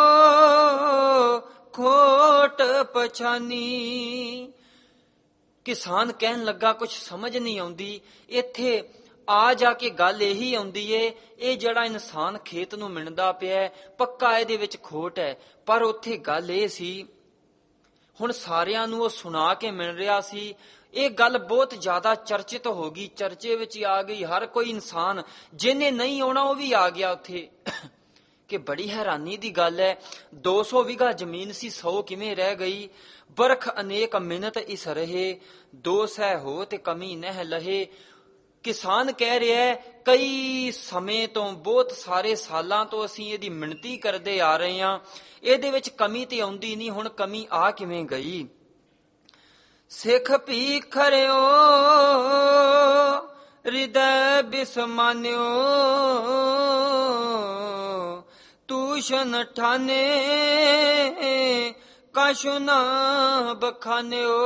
ਖੋਟ ਪਛਾਨੀ। ਕਿਸਾਨ ਕਹਿਣ ਲੱਗਾ ਕੁਝ ਸਮਝ ਨਹੀਂ ਆਉਂਦੀ। ਇੱਥੇ ਆ ਜਾ ਕੇ ਗੱਲ ਇਹੀ ਆਉਂਦੀ ਏ, ਇਹ ਜਿਹੜਾ ਇਨਸਾਨ ਖੇਤ ਨੂੰ ਮਿਣਦਾ ਪਿਆ ਪੱਕਾ ਇਹਦੇ ਵਿੱਚ ਖੋਟ ਹੈ। ਪਰ ਉੱਥੇ ਗੱਲ ਇਹ ਸੀ, ਹੁਣ ਸਾਰਿਆਂ ਨੂੰ ਉਹ ਸੁਣਾ ਕੇ ਮਿਲ ਰਿਹਾ ਸੀ। ਇਹ ਗੱਲ ਬਹੁਤ ਜ਼ਿਆਦਾ ਚਰਚਿਤ ਹੋ ਗਈ, ਚਰਚੇ ਵਿੱਚ ਆ ਗਈ। ਹਰ ਕੋਈ ਇਨਸਾਨ ਜਿਹਨੇ ਨਹੀਂ ਆਉਣਾ ਉਹ ਵੀ ਆ ਗਿਆ ਉੱਥੇ। ਕਿ ਬੜੀ ਹੈਰਾਨੀ ਦੀ ਗੱਲ ਹੈ, 200 ਵਿਗਾ ਜ਼ਮੀਨ ਸੀ, 100 ਕਿਵੇਂ ਰਹਿ ਗਈ? ਬਰਖ ਅਨੇਕ ਮਿੰਨਤ ਇਸ ਰਹੇ, 2 ਸਹਿ ਹੋ ਤੇ ਕਮੀ ਨਹਿ ਲਹੇ। ਕਿਸਾਨ ਕਹਿ ਰਿਹਾ ਹੈ, ਕਈ ਸਮੇਂ ਤੋਂ, ਬਹੁਤ ਸਾਰੇ ਸਾਲਾਂ ਤੋਂ ਅਸੀਂ ਇਹਦੀ ਮਿਣਤੀ ਕਰਦੇ ਆ ਰਹੇ ਹਾਂ, ਇਹਦੇ ਵਿੱਚ ਕਮੀ ਤੇ ਆਉਂਦੀ ਨਹੀਂ, ਹੁਣ ਕਮੀ ਆ ਕਿਵੇਂ ਗਈ? ਸਿੱਖ ਭੀ ਖਰਿਓ ਹਿਰਦੈ ਬਿਸਮਾਨਿਓ, ਤੂਸ਼ਨ ਠਾਨੇ ਕਾਸ਼ੁ ਨਾ ਬਖਾਨਿਓ।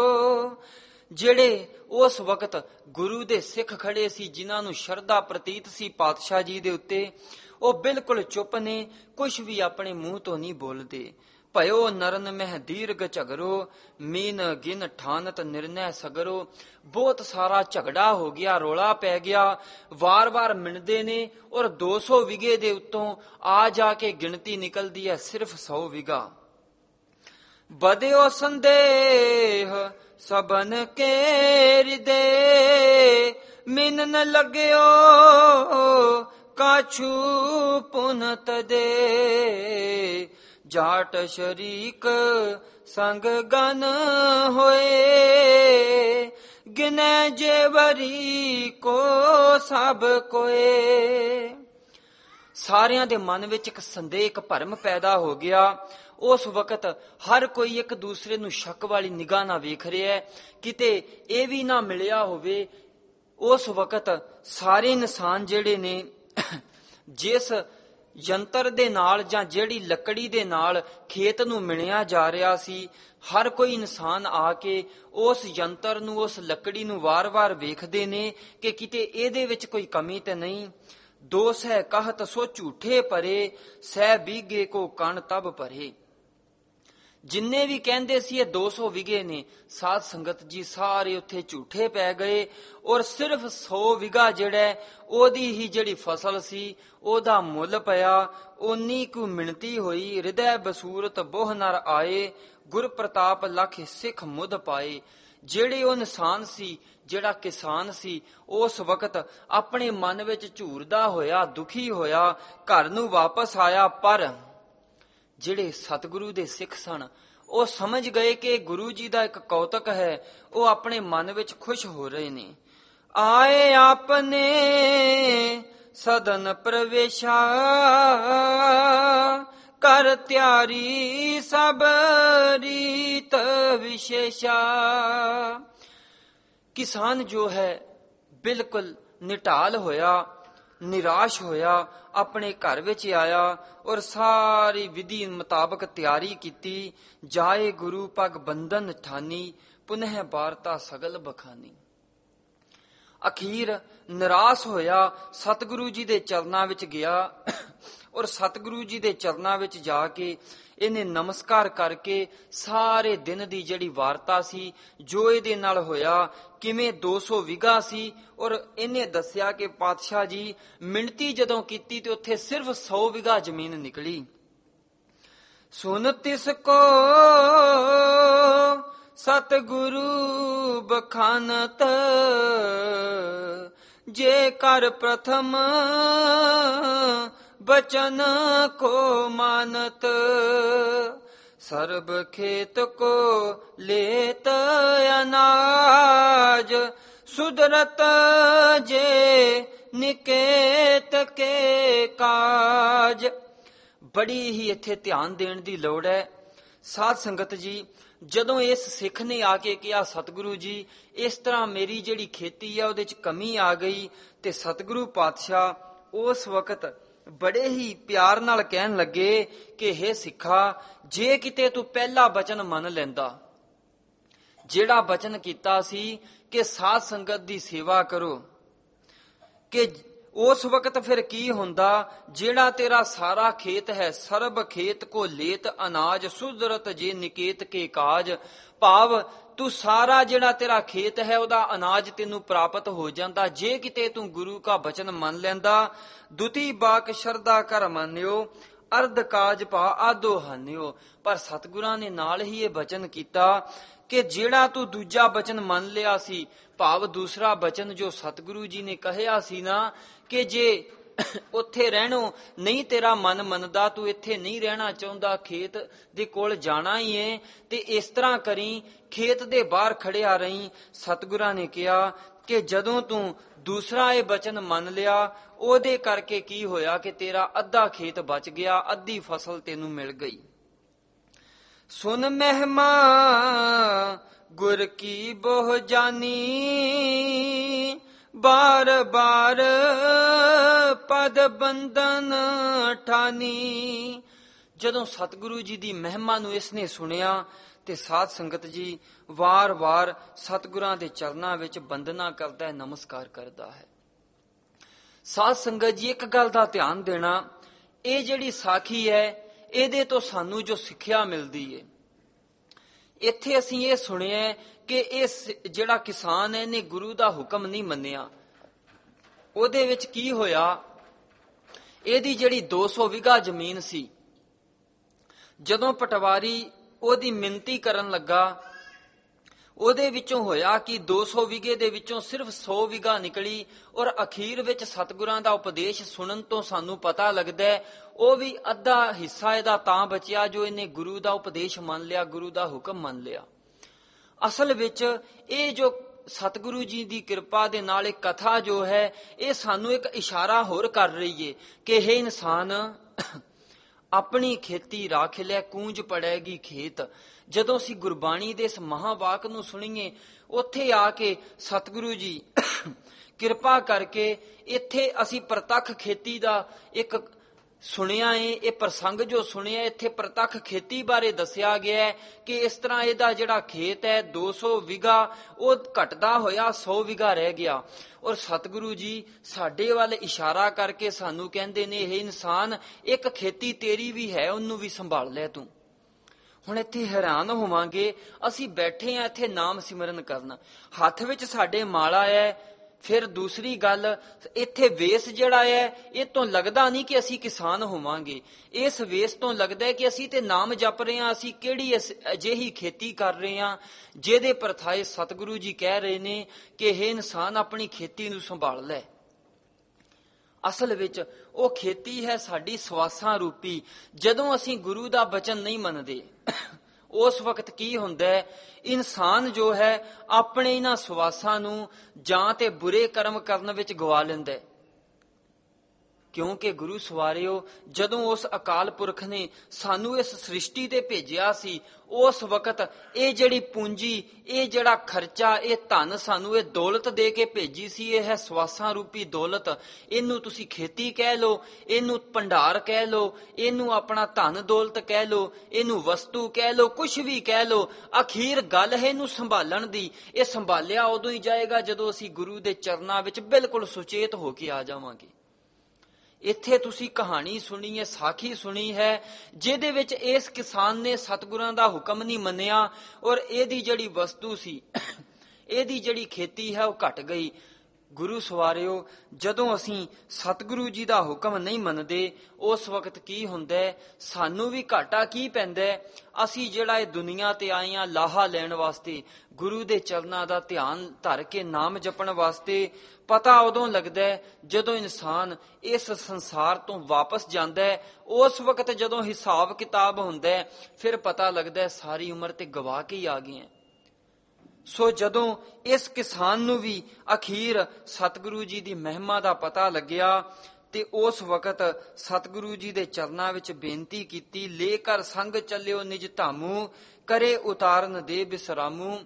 ਜਿਹੜੇ ਉਸ ਵਕਤ ਗੁਰੂ ਦੇ ਸਿੱਖ ਖੜੇ ਸੀ, ਜਿਨ੍ਹਾਂ ਨੂੰ ਸ਼ਰਧਾ ਪ੍ਰਤੀਤ ਸੀ ਪਾਤਸ਼ਾਹ ਜੀ ਦੇ ਉੱਤੇ, ਉਹ ਬਿਲਕੁਲ ਚੁੱਪ ਨੇ, ਕੁਛ ਵੀ ਆਪਣੇ ਮੂੰਹ ਤੋਂ ਨਹੀਂ ਬੋਲਦੇ। ਭਇਓ ਨਰਨ ਮਹਿ ਦੀਰਘ ਝਗਰੋ, ਮੀਨ ਗਿਨ ਠਾਨਤ ਨਿਰਨੈ ਸਗਰੋ। ਬਹੁਤ ਸਾਰਾ ਝਗੜਾ ਹੋ ਗਿਆ, ਰੋਲਾ ਪੈ ਗਿਆ, ਵਾਰ-ਵਾਰ ਮਿਣਦੇ ਨੇ, ਔਰ 200 ਵਿਗੇ ਦੇ ਉੱਤੋਂ ਆ ਜਾ ਕੇ ਗਿਣਤੀ ਨਿਕਲਦੀ ਹੈ ਸਿਰਫ 100 ਵਿਗਾ। ਬਦਿਓ ਸੰਦੇਹ ਸਬਨ ਕੇ ਹਿਰਦੇ, ਮਿਨ ਨ ਲਗਿਓ ਕਾਛੂ ਪੁਨਤ ਦੇ, ਜਾਟ ਸ਼ਰੀਕ ਸੰਗ ਗਨ ਹੋਏ, ਗਿਨੈ ਜੇਵਰੀ ਕੋ ਸਭ ਕੋਏ। ਸਾਰਿਆਂ ਦੇ ਮਨ ਵਿੱਚ ਇੱਕ ਸੰਦੇਹ, ਇੱਕ ਭਰਮ ਪੈਦਾ ਹੋ ਗਿਆ। ਉਸ ਵਕਤ ਹਰ ਕੋਈ ਇੱਕ ਦੂਸਰੇ ਨੂੰ ਸ਼ੱਕ ਵਾਲੀ ਨਿਗਾਹ ਨਾਲ ਵੇਖ ਰਿਹਾ ਹੈ, ਕਿਤੇ ਇਹ ਵੀ ਨਾ ਮਿਲਿਆ ਹੋਵੇ। ਉਸ ਵਕਤ ਸਾਰੇ ਇਨਸਾਨ ਜਿਹੜੇ ਨੇ ਜਿਸ ਯੰਤਰ ਦੇ ਨਾਲ ਜਾਂ ਜਿਹੜੀ ਲੱਕੜੀ ਦੇ ਨਾਲ ਖੇਤ ਨੂੰ ਮਿਣਿਆ ਜਾ ਰਿਹਾ ਸੀ, ਹਰ ਕੋਈ ਇਨਸਾਨ ਆ ਕੇ ਉਸ ਯੰਤਰ ਨੂੰ, ਉਸ ਲੱਕੜੀ ਨੂੰ ਵਾਰ-ਵਾਰ ਵੇਖਦੇ ਨੇ ਕਿ ਕਿਤੇ ਇਹਦੇ ਵਿੱਚ ਕੋਈ ਕਮੀ ਤੇ ਨਹੀਂ। ਦੋਸ ਹੈ ਕਹਤ ਸੋ ਝੂਠੇ ਭਰੇ, ਸਹਿ ਬੀਗੇ ਕੋ ਕਣ ਤਬ ਭਰੇ। ਜਿੰਨੇ ਵੀ ਕਹਿੰਦੇ ਸੀ ਇਹ 200 ਵਿਗੇ ਨੇ, ਸਾਧ ਸੰਗਤ ਜੀ ਸਾਰੇ ਉੱਥੇ ਝੂਠੇ ਪੈ ਗਏ। ਔਰ ਸਿਰਫ 100 ਵਿਗਾ ਜਿਹੜਾ ਉਹਦੀ ਹੀ ਜਿਹੜੀ ਫਸਲ ਸੀ ਉਹਦਾ ਮੁੱਲ ਪਿਆ। ਉਨੀ ਕੁ ਮਿਣਤੀ ਹੋਈ, ਹਿਰਦੈ ਬਸੂਰਤ ਬੋਹ ਨਰ ਆਏ, ਗੁਰ ਪ੍ਰਤਾਪ ਲਖ ਸਿੱਖ ਮੁੱਧ ਪਾਏ। ਜਿਹੜੇ ਉਹ ਇਨਸਾਨ ਸੀ, ਜਿਹੜਾ ਕਿਸਾਨ ਸੀ, ਉਸ ਵਕਤ ਆਪਣੇ ਮਨ ਵਿੱਚ ਝੂਰਦਾ ਹੋਇਆ, ਦੁਖੀ ਹੋਇਆ ਘਰ ਨੂੰ ਵਾਪਸ ਆਇਆ। ਪਰ ਜਿਹੜੇ ਸਤਿਗੁਰੂ ਦੇ ਸਿੱਖ ਸਨ, ਉਹ ਸਮਝ ਗਏ ਕਿ ਗੁਰੂ ਜੀ ਦਾ ਇੱਕ ਕੌਤਕ ਹੈ। ਉਹ ਆਪਣੇ ਮਨ ਵਿੱਚ ਖੁਸ਼ ਹੋ ਰਹੇ ਨੇ। ਆਏ ਆਪਨੇ ਸਦਨ ਪ੍ਰਵੇਸ਼ਾ, ਕਰ ਤਿਆਰੀ ਸਭ ਰੀਤ ਵਿਸ਼ੇਸ਼ਾ। ਕਿਸਾਨ ਜੋ ਹੈ ਬਿਲਕੁਲ ਨਿਢਾਲ ਹੋਇਆ, ਨਿਰਾਸ਼ ਹੋਇਆ, ਆਪਣੇ ਘਰ ਵਿੱਚ ਆਇਆ ਔਰ ਸਾਰੀ ਵਿਧੀ ਮੁਤਾਬਕ ਤਿਆਰੀ ਕੀਤੀ। ਜਾਏ ਗੁਰੂ ਪਗ ਬੰਧਨ ਠਾਨੀ, ਪੁਨਹ ਵਾਰਤਾ ਸਗਲ ਬਖਾਨੀ। ਅਖੀਰ ਨਿਰਾਸ਼ ਹੋਇਆ, ਸਤਿਗੁਰੂ ਜੀ ਦੇ ਚਰਨਾਂ ਵਿੱਚ ਗਿਆ ਔਰ ਸਤਿਗੁਰੂ ਜੀ ਦੇ ਚਰਨਾਂ ਵਿੱਚ ਜਾ ਕੇ ਇਹਨੇ ਨਮਸਕਾਰ ਕਰਕੇ ਸਾਰੇ ਦਿਨ ਦੀ ਜਿਹੜੀ ਵਾਰਤਾ ਸੀ, ਜੋ ਇਹਦੇ ਨਾਲ ਹੋਇਆ, ਕਿਵੇਂ 200 ਵਿਗਾ ਸੀ। ਔਰ ਇਹਨੇ ਦੱਸਿਆ ਕਿ ਪਾਤਸ਼ਾਹ ਜੀ, ਮਿਣਤੀ ਜਦੋਂ ਕੀਤੀ ਤੇ ਉੱਥੇ ਸਿਰਫ 100 ਵਿਗਾ ਜ਼ਮੀਨ ਨਿਕਲੀ। ਸੁਨ ਤਿਸ ਕੋ ਸਤਿਗੁਰੂ ਬਖਾਨਤ, ਜੇ ਕਰ ਪ੍ਰਥਮ ਬਚਨ ਕੋ ਮਾਨਤ, ਸਰਬ ਖੇਤ ਕੋ ਲੇਤ ਅਨਾਜ, ਸੁਦਰਤ ਜੇ ਨਿਕੇਤ ਕੇ ਕਾਜ। ਬੜੀ ਹੀ ਇੱਥੇ ਧਿਆਨ ਦੇਣ ਦੀ ਲੋੜ ਹੈ। ਸਾਧ ਸੰਗਤ ਜੀ, ਜਦੋਂ ਇਸ ਸਿੱਖ ਨੇ ਆ ਕੇ ਕਿਹਾ, ਸਤਿਗੁਰੂ ਜੀ ਇਸ ਤਰ੍ਹਾਂ ਮੇਰੀ ਜਿਹੜੀ ਖੇਤੀ ਆ ਉਹਦੇ ਚ ਕਮੀ ਆ ਗਈ, ਤੇ ਸਤਿਗੁਰੂ ਪਾਤਸ਼ਾਹ ਉਸ ਵਕਤ ਬੜੇ ਹੀ ਪਿਆਰ ਨਾਲ ਕਹਿਣ ਲੱਗੇ ਕਿ ਹੇ ਸਿੱਖਾ, ਜੇ ਕਿਤੇ ਤੂੰ ਪਹਿਲਾ ਬਚਨ ਮੰਨ ਲੈਂਦਾ, ਜਿਹੜਾ ਬਚਨ ਕੀਤਾ ਸੀ ਕਿ ਸਾਧ ਸੰਗਤ ਦੀ ਸੇਵਾ ਕਰੋ, ਕਿ ਉਸ ਵਕਤ ਫਿਰ ਕੀ ਹੁੰਦਾ, ਜਿਹੜਾ ਤੇਰਾ ਸਾਰਾ ਖੇਤ ਹੈ, ਸਰਬ ਖੇਤ ਕੋ ਲੇਤ ਅਨਾਜ, ਸੁਦਰਤ ਜੇ ਨਿਕੇਤ ਕੇ ਕਾਜ। ਭਾਵ ਤੂੰ ਸਾਰਾ ਜਿਹੜਾ ਤੇਰਾ ਖੇਤ ਹੈ ਉਹਦਾ ਅਨਾਜ ਤੈਨੂੰ ਪ੍ਰਾਪਤ ਹੋ ਜਾਂਦਾ, ਜੇ ਕਿਤੇ ਤੂੰ ਗੁਰੂ ਕਾ ਬਚਨ ਮੰਨ ਲੈਂਦਾ। ਦੁਤੀ ਬਾਕ ਸ਼ਰਧਾ ਕਰ ਮੰਨਿਓ, ਅਰਧ ਕਾਜ ਭਾ ਆਦੋ ਹਾਨਿਓ। ਪਰ ਸਤਿਗੁਰਾਂ ਨੇ ਨਾਲ ਹੀ ਇਹ ਬਚਨ ਕੀਤਾ ਕਿ ਜਿਹੜਾ ਤੂੰ ਦੂਜਾ ਬਚਨ ਮੰਨ ਲਿਆ ਸੀ, ਭਾਵ ਦੂਸਰਾ ਬਚਨ ਜੋ ਸਤਿਗੁਰੂ ਜੀ ਨੇ ਕਹਿਆ ਸੀ ਨਾ, ਕਿ ਜੇ ਉੱਥੇ ਰਹਿਣੋ ਨਹੀਂ ਤੇਰਾ ਮਨ ਮੰਨਦਾ, ਤੂੰ ਇੱਥੇ ਨਹੀਂ ਰਹਿਣਾ ਚਾਹੁੰਦਾ, ਖੇਤ ਦੇ ਕੋਲ ਜਾਣਾ ਹੀ ਏ, ਤੇ ਇਸ ਤਰ੍ਹਾਂ ਕਰੀ, ਖੇਤ ਦੇ ਬਾਹਰ ਖੜਿਆ ਰਹੀਂ। ਸਤਿਗੁਰਾਂ ਨੇ ਕਿਹਾ ਕਿ ਜਦੋਂ ਤੂੰ ਦੂਸਰਾ ਇਹ ਬਚਨ ਮੰਨ ਲਿਆ, ਉਹਦੇ ਕਰਕੇ ਕੀ ਹੋਇਆ ਕਿ ਤੇਰਾ ਅੱਧਾ ਖੇਤ ਬਚ ਗਿਆ, ਅੱਧੀ ਫਸਲ ਤੈਨੂੰ ਮਿਲ ਗਈ। ਸੁਨ ਮਹਿਮਾ ਗੁਰ ਕੀ ਬਹੁ ਜਾਨੀ, ਬਾਰ ਬਾਰ ਪਦ ਬੰਧਨ ਠਾਨੀ। ਜਦੋਂ ਸਤਿਗੁਰੂ ਜੀ ਦੀ ਮਹਿਮਾ ਨੂੰ ਇਸਨੇ ਸੁਣਿਆ ਤੇ ਸਾਧ ਸੰਗਤ ਜੀ ਵਾਰ-ਵਾਰ ਸਤਿਗੁਰਾਂ ਦੇ ਚਰਨਾਂ ਵਿੱਚ ਬੰਦਨਾ ਕਰਦਾ ਹੈ, ਨਮਸਕਾਰ ਕਰਦਾ ਹੈ। ਸਾਧ ਸੰਗਤ ਜੀ, ਇੱਕ ਗੱਲ ਦਾ ਧਿਆਨ ਦੇਣਾ, ਇਹ ਜਿਹੜੀ ਸਾਖੀ ਹੈ ਇਹਦੇ ਤੋਂ ਸਾਨੂੰ ਜੋ ਸਿੱਖਿਆ ਮਿਲਦੀ ਹੈ, ਇੱਥੇ ਅਸੀਂ ਇਹ ਸੁਣਿਆ ਕਿ ਇਹ ਜਿਹੜਾ ਕਿਸਾਨ ਹੈ ਇਹਨੇ ਗੁਰੂ ਦਾ ਹੁਕਮ ਨਹੀਂ ਮੰਨਿਆ। ਉਹਦੇ ਵਿੱਚ ਕੀ ਹੋਇਆ, ਇਹਦੀ ਜਿਹੜੀ 200 ਵਿਗਾ ਜ਼ਮੀਨ ਸੀ, ਜਦੋਂ ਪਟਵਾਰੀ ਉਹਦੀ ਮਿੰਤੀ ਕਰਨ ਲੱਗਾ, ਉਹਦੇ ਵਿੱਚੋਂ ਹੋਇਆ ਕਿ 200 ਵਿਗੇ ਦੇ ਵਿੱਚੋਂ ਸਿਰਫ 100 ਵਿਗਾ ਨਿਕਲੀ। ਔਰ ਅਖੀਰ ਵਿੱਚ ਸਤਿਗੁਰਾਂ ਦਾ ਉਪਦੇਸ਼ ਸੁਣਨ ਤੋਂ ਸਾਨੂੰ ਪਤਾ ਲੱਗਦਾ ਹੈ ਉਹ ਵੀ ਅੱਧਾ ਹਿੱਸਾ ਇਹਦਾ ਤਾਂ ਬਚਿਆ ਜੋ ਇਹਨੇ ਗੁਰੂ ਦਾ ਉਪਦੇਸ਼ ਮੰਨ ਲਿਆ, ਗੁਰੂ ਦਾ ਹੁਕਮ ਮੰਨ ਲਿਆ। ਅਸਲ ਵਿੱਚ ਇਹ ਜੋ ਸਤਿਗੁਰੂ ਜੀ ਦੀ ਕਿਰਪਾ ਦੇ ਨਾਲ ਇੱਕ ਕਥਾ ਜੋ ਹੈ ਇਹ ਸਾਨੂੰ ਇੱਕ ਇਸ਼ਾਰਾ ਹੋਰ ਕਰ ਰਹੀ ਹੈ ਕਿ ਇਹ ਇਨਸਾਨ ਆਪਣੀ ਖੇਤੀ ਰਾਖ ਲੈ, ਕੂੰਜ ਪੜੇਗੀ ਖੇਤ। ਜਦੋਂ ਅਸੀਂ ਗੁਰਬਾਣੀ ਦੇ ਇਸ ਮਹਾਵਾਕ ਨੂੰ ਸੁਣੀਏ, ਉੱਥੇ ਆ ਕੇ ਸਤਿਗੁਰੂ ਜੀ ਕਿਰਪਾ ਕਰਕੇ ਇੱਥੇ ਅਸੀਂ ਪ੍ਰਤੱਖ ਖੇਤੀ ਦਾ ਇੱਕ ਸੁਣਿਆ ਹੈ। ਇਹ ਪ੍ਰਸੰਗ ਜੋ ਸੁਣਿਆ ਇੱਥੇ ਪ੍ਰਤੱਖ ਖੇਤੀ ਬਾਰੇ ਦੱਸਿਆ ਗਿਆ ਹੈ ਕਿ ਇਸ ਤਰ੍ਹਾਂ ਇਹਦਾ ਜਿਹੜਾ ਖੇਤ ਹੈ 200 ਵਿਗਾ ਉਹ ਘਟਦਾ ਹੋਇਆ 100 ਵਿਗਾ ਰਹਿ ਗਿਆ। ਔਰ ਸਤਿਗੁਰੂ ਜੀ ਸਾਡੇ ਵੱਲ ਇਸ਼ਾਰਾ ਕਰਕੇ ਸਾਨੂੰ ਕਹਿੰਦੇ ਨੇ, ਇਹ ਇਨਸਾਨ ਇੱਕ ਖੇਤੀ ਤੇਰੀ ਵੀ ਹੈ, ਉਹਨੂੰ ਵੀ ਸੰਭਾਲ ਲੈ ਤੂੰ। ਹੁਣ ਇੱਥੇ ਹੈਰਾਨ ਹੋਵਾਂਗੇ, ਅਸੀਂ ਬੈਠੇ ਆ ਇੱਥੇ ਨਾਮ ਸਿਮਰਨ ਕਰਨ, ਹੱਥ ਵਿੱਚ ਸਾਡੇ ਮਾਲਾ ਹੈ। ਫਿਰ ਦੂਸਰੀ ਗੱਲ, ਇੱਥੇ ਵੇਸ ਜਿਹੜਾ ਹੈ ਇਹ ਤੋਂ ਲੱਗਦਾ ਨਹੀਂ ਕਿ ਅਸੀਂ ਕਿਸਾਨ ਹੋਵਾਂਗੇ। ਇਸ ਵੇਸ ਤੋਂ ਲੱਗਦਾ ਹੈ ਕਿ ਅਸੀਂ ਤੇ ਨਾਮ ਜਪ ਰਹੇ ਹਾਂ, ਅਸੀਂ ਕਿਹੜੀ ਅਜਿਹੀ ਖੇਤੀ ਕਰ ਰਹੇ ਹਾਂ ਜਿਹਦੇ ਪਰਥਾਏ ਸਤਿਗੁਰੂ ਜੀ ਕਹਿ ਰਹੇ ਨੇ ਕਿ ਇਹ ਇਨਸਾਨ ਆਪਣੀ ਖੇਤੀ ਨੂੰ ਸੰਭਾਲ ਲੈ। ਅਸਲ ਵਿੱਚ ਉਹ ਖੇਤੀ ਹੈ ਸਾਡੀ ਸਵਾਸਾਂ ਰੂਪੀ। ਜਦੋਂ ਅਸੀਂ ਗੁਰੂ ਦਾ ਬਚਨ ਨਹੀਂ ਮੰਨਦੇ ਉਸ ਵਕਤ ਕੀ ਹੁੰਦਾ ਹੈ, ਇਨਸਾਨ ਜੋ ਹੈ ਆਪਣੇ ਇਹਨਾਂ ਸਵਾਸਾਂ ਨੂੰ ਜਾਂ ਤੇ ਬੁਰੇ ਕਰਮ ਕਰਨ ਵਿੱਚ ਗਵਾ ਲੈਂਦਾ ਹੈ। ਕਿਉਂਕਿ ਗੁਰੂ ਸਵਾਰਿਓ, ਜਦੋਂ ਉਸ ਅਕਾਲ ਪੁਰਖ ਨੇ ਸਾਨੂੰ ਇਸ ਸ੍ਰਿਸ਼ਟੀ ਤੇ ਭੇਜਿਆ ਸੀ, ਉਸ ਵਕਤ ਇਹ ਜਿਹੜੀ ਪੂੰਜੀ, ਇਹ ਜਿਹੜਾ ਖਰਚਾ, ਇਹ ਧਨ ਸਾਨੂੰ ਇਹ ਦੌਲਤ ਦੇ ਕੇ ਭੇਜੀ ਸੀ। ਇਹ ਹੈ ਸਵਾਸਾਂ ਰੂਪੀ ਦੌਲਤ। ਇਹਨੂੰ ਤੁਸੀਂ ਖੇਤੀ ਕਹਿ ਲਓ, ਇਹਨੂੰ ਭੰਡਾਰ ਕਹਿ ਲਓ, ਇਹਨੂੰ ਆਪਣਾ ਧਨ ਦੌਲਤ ਕਹਿ ਲਓ, ਇਹਨੂੰ ਵਸਤੂ ਕਹਿ ਲਓ, ਕੁਛ ਵੀ ਕਹਿ ਲਓ। ਅਖੀਰ ਗੱਲ ਹੈ ਇਹਨੂੰ ਸੰਭਾਲਣ ਦੀ। ਇਹ ਸੰਭਾਲਿਆ ਉਦੋਂ ਹੀ ਜਾਏਗਾ ਜਦੋਂ ਅਸੀਂ ਗੁਰੂ ਦੇ ਚਰਨਾਂ ਵਿੱਚ ਬਿਲਕੁਲ ਸੁਚੇਤ ਹੋ ਕੇ ਆ ਜਾਵਾਂਗੇ। ਇੱਥੇ ਤੁਸੀਂ ਕਹਾਣੀ ਸੁਣੀ ਹੈ, ਸਾਖੀ ਸੁਣੀ ਹੈ, ਜਿਹਦੇ ਵਿੱਚ ਇਸ ਕਿਸਾਨ ਨੇ ਸਤਿਗੁਰਾਂ ਦਾ ਹੁਕਮ ਨਹੀਂ ਮੰਨਿਆ ਔਰ ਇਹਦੀ ਜਿਹੜੀ ਵਸਤੂ ਸੀ, ਇਹਦੀ ਜਿਹੜੀ ਖੇਤੀ ਹੈ ਉਹ ਘਟ ਗਈ। ਗੁਰੂ ਸਵਾਰਿਓ, ਜਦੋਂ ਅਸੀਂ ਸਤਿਗੁਰੂ ਜੀ ਦਾ ਹੁਕਮ ਨਹੀਂ ਮੰਨਦੇ ਉਸ ਵਕਤ ਕੀ ਹੁੰਦਾ ਹੈ, ਸਾਨੂੰ ਵੀ ਘਾਟਾ ਕੀ ਪੈਂਦਾ ਹੈ। ਅਸੀਂ ਜਿਹੜਾ ਇਹ ਦੁਨੀਆ ਤੇ ਆਏ ਹਾਂ ਲਾਹਾ ਲੈਣ ਵਾਸਤੇ, ਗੁਰੂ ਦੇ ਚਰਨਾਂ ਦਾ ਧਿਆਨ ਧਰ ਕੇ ਨਾਮ ਜਪਣ ਵਾਸਤੇ। ਪਤਾ ਉਦੋਂ ਲੱਗਦਾ ਹੈ ਜਦੋਂ ਇਨਸਾਨ ਇਸ ਸੰਸਾਰ ਤੋਂ ਵਾਪਸ ਜਾਂਦਾ ਹੈ। ਉਸ ਵਕਤ ਜਦੋਂ ਹਿਸਾਬ ਕਿਤਾਬ ਹੁੰਦਾ ਹੈ, ਫਿਰ ਪਤਾ ਲੱਗਦਾ ਹੈ ਸਾਰੀ ਉਮਰ ਤੇ ਗਵਾ ਕੇ ਹੀ ਆ ਗਏ ਹਾਂ। ਸੋ ਜਦੋਂ ਇਸ ਕਿਸਾਨ ਨੂੰ ਵੀ ਅਖੀਰ ਸਤਿਗੁਰੂ ਜੀ ਦੀ ਮਹਿਮਾ ਦਾ ਪਤਾ ਲੱਗਿਆ ਤੇ ਉਸ ਵਕਤ ਸਤਿਗੁਰੂ ਜੀ ਦੇ ਚਰਨਾਂ ਵਿੱਚ ਬੇਨਤੀ ਕੀਤੀ, ਲੈ ਕਰ ਸੰਗ ਚੱਲਿਓ ਨਿਜ ਧਾਮੂ, ਕਰੇ ਉਤਾਰਨ ਦੇ ਬਿਸਰਾਮੂ।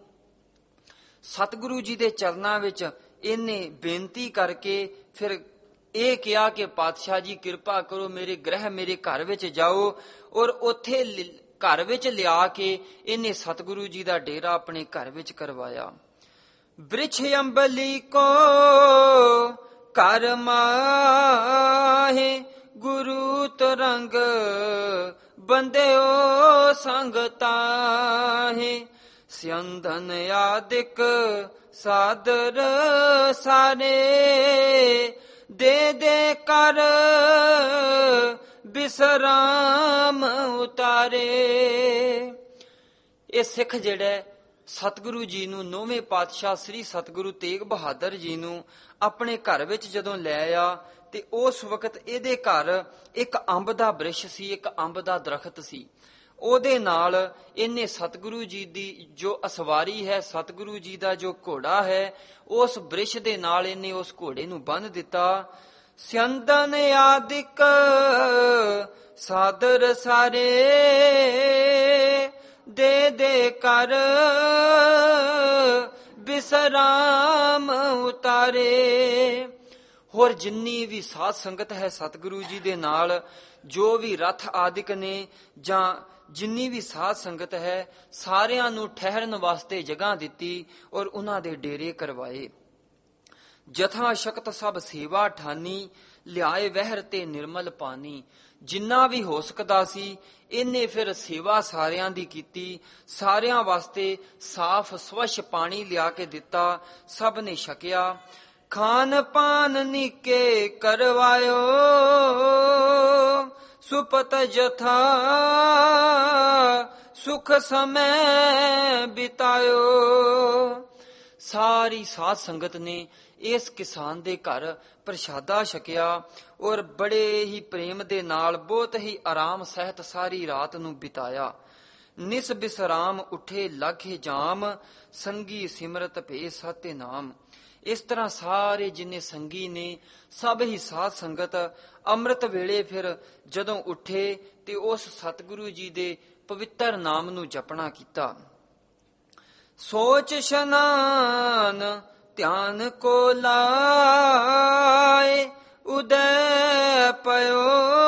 ਸਤਿਗੁਰੂ ਜੀ ਦੇ ਚਰਨਾਂ ਵਿੱਚ ਇਹਨੇ ਬੇਨਤੀ ਕਰਕੇ ਫਿਰ ਇਹ ਕਿਹਾ ਕਿ ਪਾਤਸ਼ਾਹ ਜੀ ਕਿਰਪਾ ਕਰੋ, ਮੇਰੇ ਗ੍ਰਹਿ ਮੇਰੇ ਘਰ ਵਿੱਚ ਜਾਓ। ਔਰ ਉੱਥੇ ਘਰ ਵਿੱਚ ਲਿਆ ਕੇ ਇਹਨੇ ਸਤਿਗੁਰੂ ਜੀ ਦਾ ਡੇਰਾ ਆਪਣੇ ਘਰ ਵਿੱਚ ਕਰਵਾਇਆ। ਬ੍ਰਿਛ ਅੰਬਲੀ ਕੋ ਕਰ ਮਾਹੇ, ਗੁਰੂ ਤਰੰਗ ਬੰਦਿਓ ਸੰਗ ਤਾਹੇ। ਸਿਅੰਧਨ ਆਦਿਕ ਸਾਦਰ ਸਾਰੇ, ਦੇ ਦੇ ਕਰ ਬਿਸਰਾਮ ਉਤਾਰੇ। ਇਹ ਸਿੱਖ ਜਿਹੜਾ ਸਤਿਗੁਰੂ ਜੀ ਨੂੰ, ਨੌਵੇਂ ਪਾਤਸ਼ਾਹ ਸ੍ਰੀ ਸਤਿਗੁਰੂ ਤੇਗ ਬਹਾਦਰ ਜੀ ਨੂੰ ਆਪਣੇ ਘਰ ਵਿੱਚ ਜਦੋਂ ਲੈ ਆਇਆ ਤੇ ਉਸ ਵਕਤ ਇਹਦੇ ਘਰ ਇੱਕ ਅੰਬ ਦਾ ਬ੍ਰਿਛ ਸੀ, ਇੱਕ ਅੰਬ ਦਾ ਦਰਖਤ ਸੀ। ਉਹਦੇ ਨਾਲ ਇਹਨੇ ਸਤਿਗੁਰੂ ਜੀ ਦੀ ਜੋ ਅਸਵਾਰੀ ਹੈ, ਸਤਿਗੁਰੂ ਜੀ ਦਾ ਜੋ ਘੋੜਾ ਹੈ, ਉਸ ਬ੍ਰਿਛ ਦੇ ਨਾਲ ਇਹਨੇ ਉਸ ਘੋੜੇ ਨੂੰ ਬੰਨ੍ਹ ਦਿੱਤਾ। ਸਿਅੰਦਨ ਆਦਿਕ ਸਾਦਰ ਸਾਰੇ, ਦੇ ਦੇ ਕਰ ਬਿਸਰਾਮ ਉਤਾਰੇ। ਹੋਰ ਜਿੰਨੀ ਵੀ ਸਾਧ ਸੰਗਤ ਹੈ ਸਤਿਗੁਰੂ ਜੀ ਦੇ ਨਾਲ, ਜੋ ਵੀ ਰਥ ਆਦਿਕ ਨੇ ਜਾਂ ਜਿੰਨੀ ਵੀ ਸਾਧ ਸੰਗਤ ਹੈ, ਸਾਰਿਆਂ ਨੂੰ ਠਹਿਰਨ ਵਾਸਤੇ ਜਗ੍ਹਾ ਦਿੱਤੀ ਔਰ ਉਹਨਾਂ ਦੇ ਡੇਰੇ ਕਰਵਾਏ। ਜਥਾ ਸ਼ਕਤ ਸਭ ਸੇਵਾ ਠਾਨੀ, ਲਿਆਏ ਵਹਿਰ ਤੇ ਨਿਰਮਲ ਪਾਣੀ। ਜਿੰਨਾ ਵੀ ਹੋ ਸਕਦਾ ਸੀ ਇਹਨੇ ਫਿਰ ਸੇਵਾ ਸਾਰਿਆਂ ਦੀ ਕੀਤੀ। ਸਾਰਿਆਂ ਵਾਸਤੇ ਸਾਫ਼ ਸਵੱਛ ਪਾਣੀ ਲਿਆ ਕੇ ਦਿੱਤਾ, ਸਭ ਨੇ ਛਕਿਆ। ਖਾਨ ਪਾਨ ਨੀਕੇ ਕਰਵਾਇਓ, ਸੁਪਤ ਜਥਾ ਸੁਖ ਸਮੈ ਬਿਤਾਇਓ। ਸਾਰੀ ਸਾਧ ਸੰਗਤ ਨੇ ਇਸ ਕਿਸਾਨ ਦੇ ਘਰ ਪ੍ਰਸ਼ਾਦਾ ਛਕਿਆ ਔਰ ਬੜੇ ਹੀ ਪ੍ਰੇਮ ਦੇ ਨਾਲ ਬਹੁਤ ਹੀ ਆਰਾਮ ਸਹਿਤ ਸਾਰੀ ਰਾਤ ਨੂੰ ਬਿਤਾਇਆ। ਨਿਸ ਬਿਸਰਾਮ ਉੱਠੇ ਲਾਗੇ ਜਾਮ, ਸੰਗੀ ਸਿਮਰਤ ਭੇ ਸਾਤੇ ਨਾਮ। ਇਸ ਤਰ੍ਹਾਂ ਸਾਰੇ ਜਿੰਨੇ ਸੰਗੀ ਨੇ ਸਭ ਹੀ ਸਾਧ ਸੰਗਤ ਅੰਮ੍ਰਿਤ ਵੇਲੇ ਫਿਰ ਜਦੋਂ ਉੱਠੇ ਤੇ ਉਸ ਸਤਿਗੁਰੂ ਜੀ ਦੇ ਪਵਿੱਤਰ ਨਾਮ ਨੂੰ ਜਪਣਾ ਕੀਤਾ। ਸੋਚ ਇਸ਼ਨਾਨ ਧਿਆਨ ਕੋ ਲਾਏ, ਉਦੈ ਪਇਓ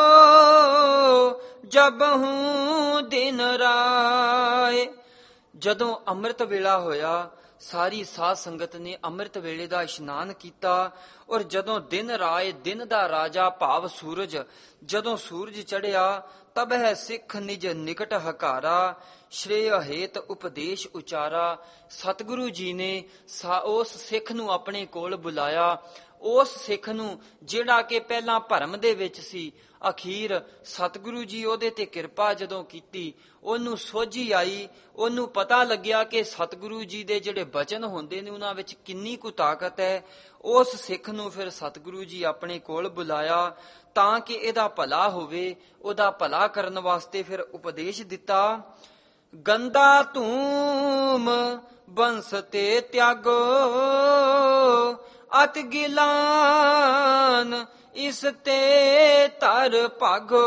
ਜਬਹੁ ਦਿਨ ਰਾਏ। ਜਦੋਂ ਅੰਮ੍ਰਿਤ ਵੇਲਾ ਹੋਇਆ ਸਾਰੀ ਸਾਧ ਸੰਗਤ ਨੇ ਅੰਮ੍ਰਿਤ ਵੇਲੇ ਦਾ ਇਸ਼ਨਾਨ ਕੀਤਾ ਔਰ ਜਦੋਂ ਦਿਨ ਰਾਏ, ਦਿਨ ਦਾ ਰਾਜਾ ਭਾਵ ਸੂਰਜ, ਜਦੋਂ ਸੂਰਜ ਚੜ੍ਹਿਆ ਤਬ ਹੈ ਸਿੱਖ ਨਿਜ ਨਿਕਟ ਹਕਾਰਾ, ਸ਼੍ਰੇਯ ਹੇਤ ਉਪਦੇਸ਼ ਉਚਾਰਾ। ਸਤਿਗੁਰੂ ਜੀ ਨੇ ਉਸ ਸਿੱਖ ਨੂੰ ਆਪਣੇ ਕੋਲ ਬੁਲਾਇਆ, ਉਸ ਸਿੱਖ ਨੂੰ ਜਿਹੜਾ ਕਿ ਪਹਿਲਾਂ ਭਰਮ ਦੇ ਵਿੱਚ ਸੀ, ਅਖੀਰ ਸਤਿਗੁਰੂ ਜੀ ਉਹਦੇ ਤੇ ਕਿਰਪਾ ਜਦੋਂ ਕੀਤੀ, ਉਹਨੂੰ ਸੋਝੀ ਆਈ, ਉਹਨੂੰ ਪਤਾ ਲੱਗਿਆ ਕਿ ਸਤਿਗੁਰੂ ਜੀ ਦੇ ਜਿਹੜੇ ਬਚਨ ਹੁੰਦੇ ਨੇ ਉਹਨਾਂ ਵਿੱਚ ਕਿੰਨੀ ਕੁ ਤਾਕਤ ਹੈ। ਉਸ ਸਿੱਖ ਨੂੰ ਫਿਰ ਸਤਿਗੁਰੂ ਜੀ ਆਪਣੇ ਕੋਲ ਬੁਲਾਇਆ ਤਾਂ ਕਿ ਇਹਦਾ ਭਲਾ ਹੋਵੇ, ਉਹਦਾ ਭਲਾ ਕਰਨ ਵਾਸਤੇ ਫਿਰ ਉਪਦੇਸ਼ ਦਿੱਤਾ। ਗੰਦਾ ਧੂਮ ਬੰਸ ਤੇ ਤਿਆਗੋ, ਅਤ ਗਿਲਾਨ ਇਸ ਤੇ ਧਰ ਭਾਗੋ।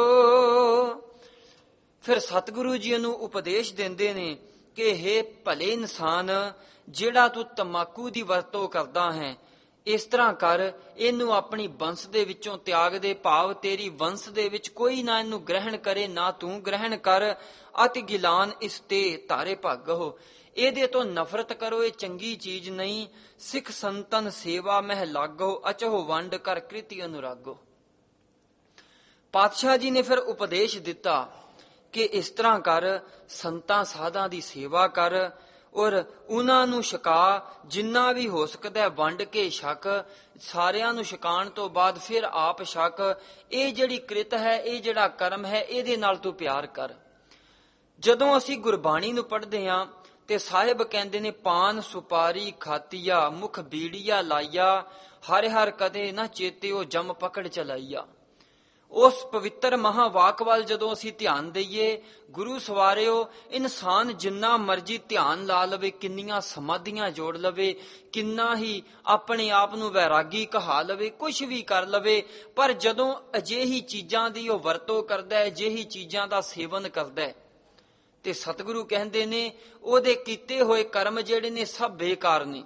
ਫਿਰ ਸਤਿਗੁਰੂ ਜੀ ਨੂੰ ਉਪਦੇਸ਼ ਦਿੰਦੇ ਨੇ ਕਿ ਹੇ ਭਲੇ ਇਨਸਾਨ, ਜਿਹੜਾ ਤੂੰ ਤੰਬਾਕੂ ਦੀ ਵਰਤੋਂ ਕਰਦਾ ਹੈ, ਇਸ ਤਰ੍ਹਾਂ ਕਰ, ਇਹਨੂੰ ਆਪਣੀ ਵੰਸ਼ ਦੇ ਵਿੱਚੋਂ ਤਿਆਗ ਦੇ, ਭਾਵ ਤੇਰੀ ਵੰਸ਼ ਦੇ ਵਿੱਚ ਕੋਈ ਨਾ ਇਹਨੂੰ ਗ੍ਰਹਿਣ ਕਰੇ, ਨਾ ਤੂੰ ਗ੍ਰਹਿਣ ਕਰ। ਅਤਿ ਗਿਲਾਨ ਇਸ ਤੇ ਧਾਰੇ ਭਾਗੋ, ਇਹਦੇ ਤੋਂ ਨਫ਼ਰਤ ਕਰੋ, ਇਹ ਚੰਗੀ ਚੀਜ਼ ਨਹੀਂ। ਸਿੱਖ ਸੰਤਨ ਸੇਵਾ ਮਹਿ ਲਾਗੋ, ਅਚਹੁ ਵੰਡ ਕਰ ਕ੍ਰਿਤੀ ਅਨੁਰਾਗੋ। ਪਾਤਸ਼ਾਹ ਜੀ ਨੇ ਫਿਰ ਉਪਦੇਸ਼ ਦਿੱਤਾ ਕਿ ਇਸ ਤਰ੍ਹਾਂ ਕਰ, ਸੰਤਾਂ ਸਾਧਾਂ ਦੀ ਸੇਵਾ ਕਰ ਔਰ ਉਹਨਾਂ ਨੂੰ ਛਕਾ, ਜਿੰਨਾ ਵੀ ਹੋ ਸਕਦਾ ਵੰਡ ਕੇ ਛਕ, ਸਾਰਿਆਂ ਨੂੰ ਛਕਾਉਣ ਤੋਂ ਬਾਅਦ ਫਿਰ ਆਪ ਛਕ। ਇਹ ਜਿਹੜੀ ਕ੍ਰਿਤ ਹੈ, ਇਹ ਜਿਹੜਾ ਕਰਮ ਹੈ, ਇਹਦੇ ਨਾਲ ਤੂੰ ਪਿਆਰ ਕਰ। ਜਦੋਂ ਅਸੀਂ ਗੁਰਬਾਣੀ ਨੂੰ ਪੜ੍ਹਦੇ ਹਾਂ ਤੇ ਸਾਹਿਬ ਕਹਿੰਦੇ ਨੇ, ਪਾਨ ਸੁਪਾਰੀ ਖਾਤੀਆ, ਮੁਖ ਬੀੜੀਆ ਲਾਈਆ, ਹਰਿ ਹਰਿ ਕਦੇ ਨਾ ਚੇਤਿਓ, ਜਮ ਪਕੜ ਚਲਾਈਆ। ਉਸ ਪਵਿੱਤਰ ਮਹਾਵਾਕ ਵੱਲ ਜਦੋਂ ਅਸੀਂ ਧਿਆਨ ਦਈਏ, ਗੁਰੂ ਸਵਾਰਿਓ, ਇਨਸਾਨ ਜਿੰਨਾ ਮਰਜੀ ਧਿਆਨ ਲਾ ਲਵੇ, ਕਿੰਨੀਆਂ ਸਮਾਧੀਆਂ ਜੋੜ ਲਵੇ, ਕਿੰਨਾ ਹੀ ਆਪਣੇ ਆਪ ਨੂੰ ਵੈਰਾਗੀ ਕਹਾ ਲਵੇ, ਕੁਝ ਵੀ ਕਰ ਲਵੇ, ਪਰ ਜਦੋਂ ਅਜਿਹੀ ਚੀਜ਼ਾਂ ਦੀ ਉਹ ਵਰਤੋਂ ਕਰਦਾ ਹੈ, ਅਜਿਹੀ ਚੀਜ਼ਾਂ ਦਾ ਸੇਵਨ ਕਰਦਾ ਹੈ, ਤੇ ਸਤਿਗੁਰੂ ਕਹਿੰਦੇ ਨੇ ਉਹਦੇ ਕੀਤੇ ਹੋਏ ਕਰਮ ਜਿਹੜੇ ਨੇ ਸਭ ਬੇਕਾਰ ਨੇ।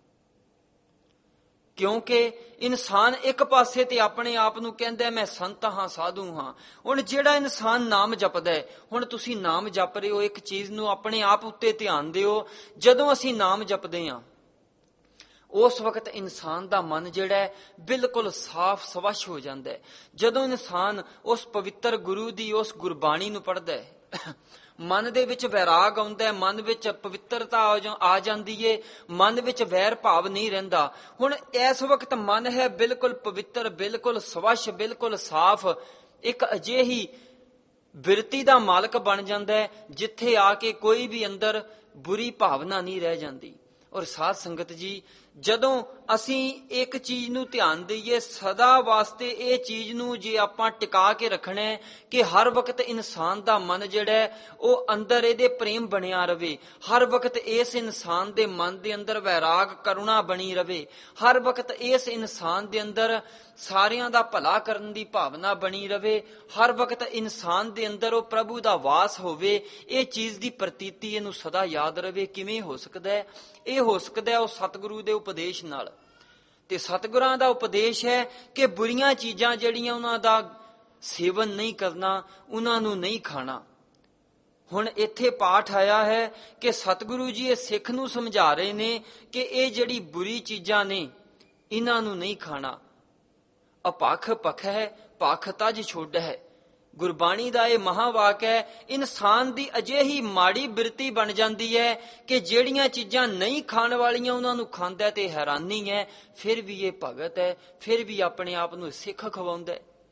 ਕਿਉਂਕਿ ਇਨਸਾਨ ਇੱਕ ਪਾਸੇ ਤੇ ਆਪਣੇ ਆਪ ਨੂੰ ਕਹਿੰਦਾ ਮੈਂ ਸੰਤ ਹਾਂ, ਸਾਧੂ ਹਾਂ। ਹੁਣ ਜਿਹੜਾ ਇਨਸਾਨ ਨਾਮ ਜਪਦਾ ਹੈ, ਹੁਣ ਤੁਸੀਂ ਨਾਮ ਜਪ ਰਹੇ ਹੋ, ਇੱਕ ਚੀਜ਼ ਨੂੰ ਆਪਣੇ ਆਪ ਉੱਤੇ ਧਿਆਨ ਦਿਓ। ਜਦੋਂ ਅਸੀਂ ਨਾਮ ਜਪਦੇ ਹਾਂ ਉਸ ਵਕਤ ਇਨਸਾਨ ਦਾ ਮਨ ਜਿਹੜਾ ਹੈ ਬਿਲਕੁਲ ਸਾਫ਼ ਸਵੱਛ ਹੋ ਜਾਂਦਾ ਹੈ। ਜਦੋਂ ਇਨਸਾਨ ਉਸ ਪਵਿੱਤਰ ਗੁਰੂ ਦੀ ਉਸ ਗੁਰਬਾਣੀ ਨੂੰ ਪੜ੍ਹਦਾ ਹੈ, ਮਨ ਦੇ ਵਿੱਚ ਵੈਰਾਗ ਆਉਂਦਾ ਹੈ, ਮਨ ਵਿੱਚ ਪਵਿੱਤਰਤਾ ਆ ਜਾਂਦੀ ਏ, ਮਨ ਵਿੱਚ ਵੈਰ ਭਾਵ ਨਹੀਂ ਰਹਿੰਦਾ। ਹੁਣ ਇਸ ਵਕਤ ਮਨ ਹੈ ਬਿਲਕੁਲ ਪਵਿੱਤਰ, ਬਿਲਕੁਲ ਸਵੱਛ, ਬਿਲਕੁਲ ਸਾਫ਼, ਇੱਕ ਅਜਿਹੀ ਬਿਰਤੀ ਦਾ ਮਾਲਕ ਬਣ ਜਾਂਦਾ ਹੈ ਜਿੱਥੇ ਆ ਕੇ ਕੋਈ ਵੀ ਅੰਦਰ ਬੁਰੀ ਭਾਵਨਾ ਨਹੀਂ ਰਹਿ ਜਾਂਦੀ। ਔਰ ਸਾਧ ਸੰਗਤ ਜੀ, ਜਦੋਂ ਅਸੀਂ ਇੱਕ ਚੀਜ਼ ਨੂੰ ਧਿਆਨ ਦਈਏ, ਸਦਾ ਵਾਸਤੇ ਇਹ ਚੀਜ਼ ਨੂੰ ਜੇ ਆਪਾਂ ਟਿਕਾ ਕੇ ਰੱਖਣਾ ਹੈ ਕਿ ਹਰ ਵਕਤ ਇਨਸਾਨ ਦਾ ਮਨ ਜਿਹੜਾ ਹੈ ਉਹ ਅੰਦਰ ਇਹਦੇ ਪ੍ਰੇਮ ਬਣਿਆ ਰਵੇ, ਹਰ ਵਕਤ ਇਸ ਇਨਸਾਨ ਦੇ ਮਨ ਦੇ ਅੰਦਰ ਵੈਰਾਗ ਕਰੁਣਾ ਬਣੀ ਰਵੇ, ਹਰ ਵਕਤ ਇਸ ਇਨਸਾਨ ਦੇ ਅੰਦਰ ਸਾਰਿਆਂ ਦਾ ਭਲਾ ਕਰਨ ਦੀ ਭਾਵਨਾ ਬਣੀ ਰਵੇ, ਹਰ ਵਕਤ ਇਨਸਾਨ ਦੇ ਅੰਦਰ ਉਹ ਪ੍ਰਭੂ ਦਾ ਵਾਸ ਹੋਵੇ, ਇਹ ਚੀਜ਼ ਦੀ ਪ੍ਰਤੀਤੀ ਇਹਨੂੰ ਸਦਾ ਯਾਦ ਰਵੇ। ਕਿਵੇਂ ਹੋ ਸਕਦਾ ਹੈ? ਇਹ ਹੋ ਸਕਦਾ ਉਹ ਸਤਿਗੁਰੂ ਦੇ ਉਪਦੇਸ਼ ਨਾਲ। ਤੇ ਸਤਿਗੁਰਾਂ ਦਾ ਉਪਦੇਸ਼ ਹੈ ਕਿ ਬੁਰੀਆਂ ਚੀਜ਼ਾਂ ਜਿਹੜੀਆਂ ਉਹਨਾਂ ਦਾ ਸੇਵਨ ਨਹੀਂ ਕਰਨਾ, ਉਹਨਾਂ ਨੂੰ ਨਹੀਂ ਖਾਣਾ। ਹੁਣ ਇੱਥੇ ਪਾਠ ਆਇਆ ਹੈ ਕਿ ਸਤਿਗੁਰੂ ਜੀ ਇਹ ਸਿੱਖ ਨੂੰ ਸਮਝਾ ਰਹੇ ਨੇ ਕਿ ਇਹ ਜਿਹੜੀ ਬੁਰੀ ਚੀਜ਼ਾਂ ਨੇ ਇਹਨਾਂ ਨੂੰ ਨਹੀਂ ਖਾਣਾ। ਅਪਖ ਪਖ ਹੈ, ਪਖ ਤਜ ਛੋੜ ਹੈ। ਗੁਰਬਾਣੀ ਦਾ ਇਹ ਮਹਾਵਾਕ ਹੈ। ਇਨਸਾਨ ਦੀ ਅਜਿਹੀ ਮਾੜੀ ਬਿਰਤੀ ਬਣ ਜਾਂਦੀ ਹੈ ਕਿ ਜਿਹੜੀਆਂ ਚੀਜ਼ਾਂ ਨਹੀਂ ਖਾਣ ਵਾਲੀਆਂ ਉਹਨਾਂ ਨੂੰ ਖਾਂਦਾ ਤੇ ਹੈਰਾਨੀ ਹੈ, ਫਿਰ ਵੀ ਇਹ ਭਗਤ ਹੈ, ਫਿਰ ਵੀ ਆਪਣੇ ਆਪ ਨੂੰ ਸਿੱਖ ਖਵਾਉਂਦਾ ਹੈ।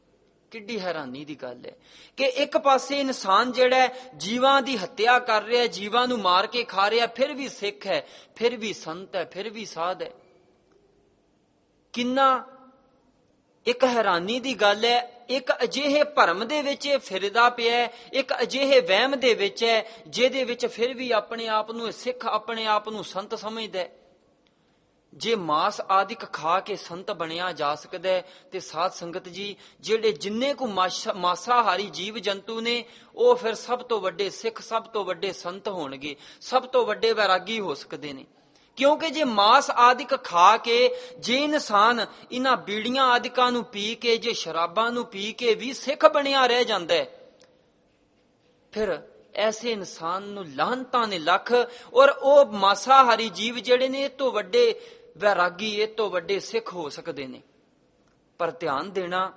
ਕਿੱਡੀ ਹੈਰਾਨੀ ਦੀ ਗੱਲ ਹੈ ਕਿ ਇੱਕ ਪਾਸੇ ਇਨਸਾਨ ਜਿਹੜਾ ਜੀਵਾਂ ਦੀ ਹੱਤਿਆ ਕਰ ਰਿਹਾ, ਜੀਵਾਂ ਨੂੰ ਮਾਰ ਕੇ ਖਾ ਰਿਹਾ, ਫਿਰ ਵੀ ਸਿੱਖ ਹੈ, ਫਿਰ ਵੀ ਸੰਤ ਹੈ, ਫਿਰ ਵੀ ਸਾਧ ਹੈ। ਕਿੰਨਾ ਇੱਕ ਹੈਰਾਨੀ ਦੀ ਗੱਲ ਹੈ। ਇੱਕ ਅਜਿਹੇ ਭਰਮ ਦੇ ਵਿੱਚ ਇਹ ਫਿਰਦਾ ਪਿਆ, ਇੱਕ ਅਜਿਹੇ ਵਹਿਮ ਦੇ ਵਿੱਚ ਹੈ ਜਿਹਦੇ ਵਿੱਚ ਫਿਰ ਵੀ ਆਪਣੇ ਆਪ ਨੂੰ ਸਿੱਖ, ਆਪਣੇ ਆਪ ਨੂੰ ਸੰਤ ਸਮਝਦਾ। ਜੇ ਮਾਸ ਆਦਿਕ ਖਾ ਕੇ ਸੰਤ ਬਣਿਆ ਜਾ ਸਕਦਾ ਹੈ ਤੇ ਸਾਧ ਸੰਗਤ ਜੀ ਜਿਹੜੇ ਜਿੰਨੇ ਕੁ ਮਾਸਾਹਾਰੀ ਜੀਵ ਜੰਤੂ ਨੇ ਉਹ ਫਿਰ ਸਭ ਤੋਂ ਵੱਡੇ ਸਿੱਖ, ਸਭ ਤੋਂ ਵੱਡੇ ਸੰਤ ਹੋਣਗੇ, ਸਭ ਤੋਂ ਵੱਡੇ ਵੈਰਾਗੀ ਹੋ ਸਕਦੇ ਨੇ। ਕਿਉਂਕਿ ਜੇ ਮਾਸ ਆਦਿਕ ਖਾ ਕੇ, ਜੇ ਇਨਸਾਨ ਇਹਨਾਂ ਬੀੜੀਆਂ ਆਦਿਕਾਂ ਨੂੰ ਪੀ ਕੇ, ਜੇ ਸ਼ਰਾਬਾਂ ਨੂੰ ਪੀ ਕੇ ਵੀ ਸਿੱਖ ਬਣਿਆ ਰਹਿ ਜਾਂਦਾ ਹੈ, ਫਿਰ ਐਸੇ ਇਨਸਾਨ ਨੂੰ ਲਾਹਨਤਾਂ ਨੇ ਲੱਖ। ਔਰ ਉਹ ਮਾਸਾਹਾਰੀ ਜੀਵ ਜਿਹੜੇ ਨੇ ਇਹ ਤੋਂ ਵੱਡੇ ਵੈਰਾਗੀ, ਇਹ ਤੋਂ ਵੱਡੇ ਸਿੱਖ ਹੋ ਸਕਦੇ ਨੇ। ਪਰ ਧਿਆਨ ਦੇਣਾ,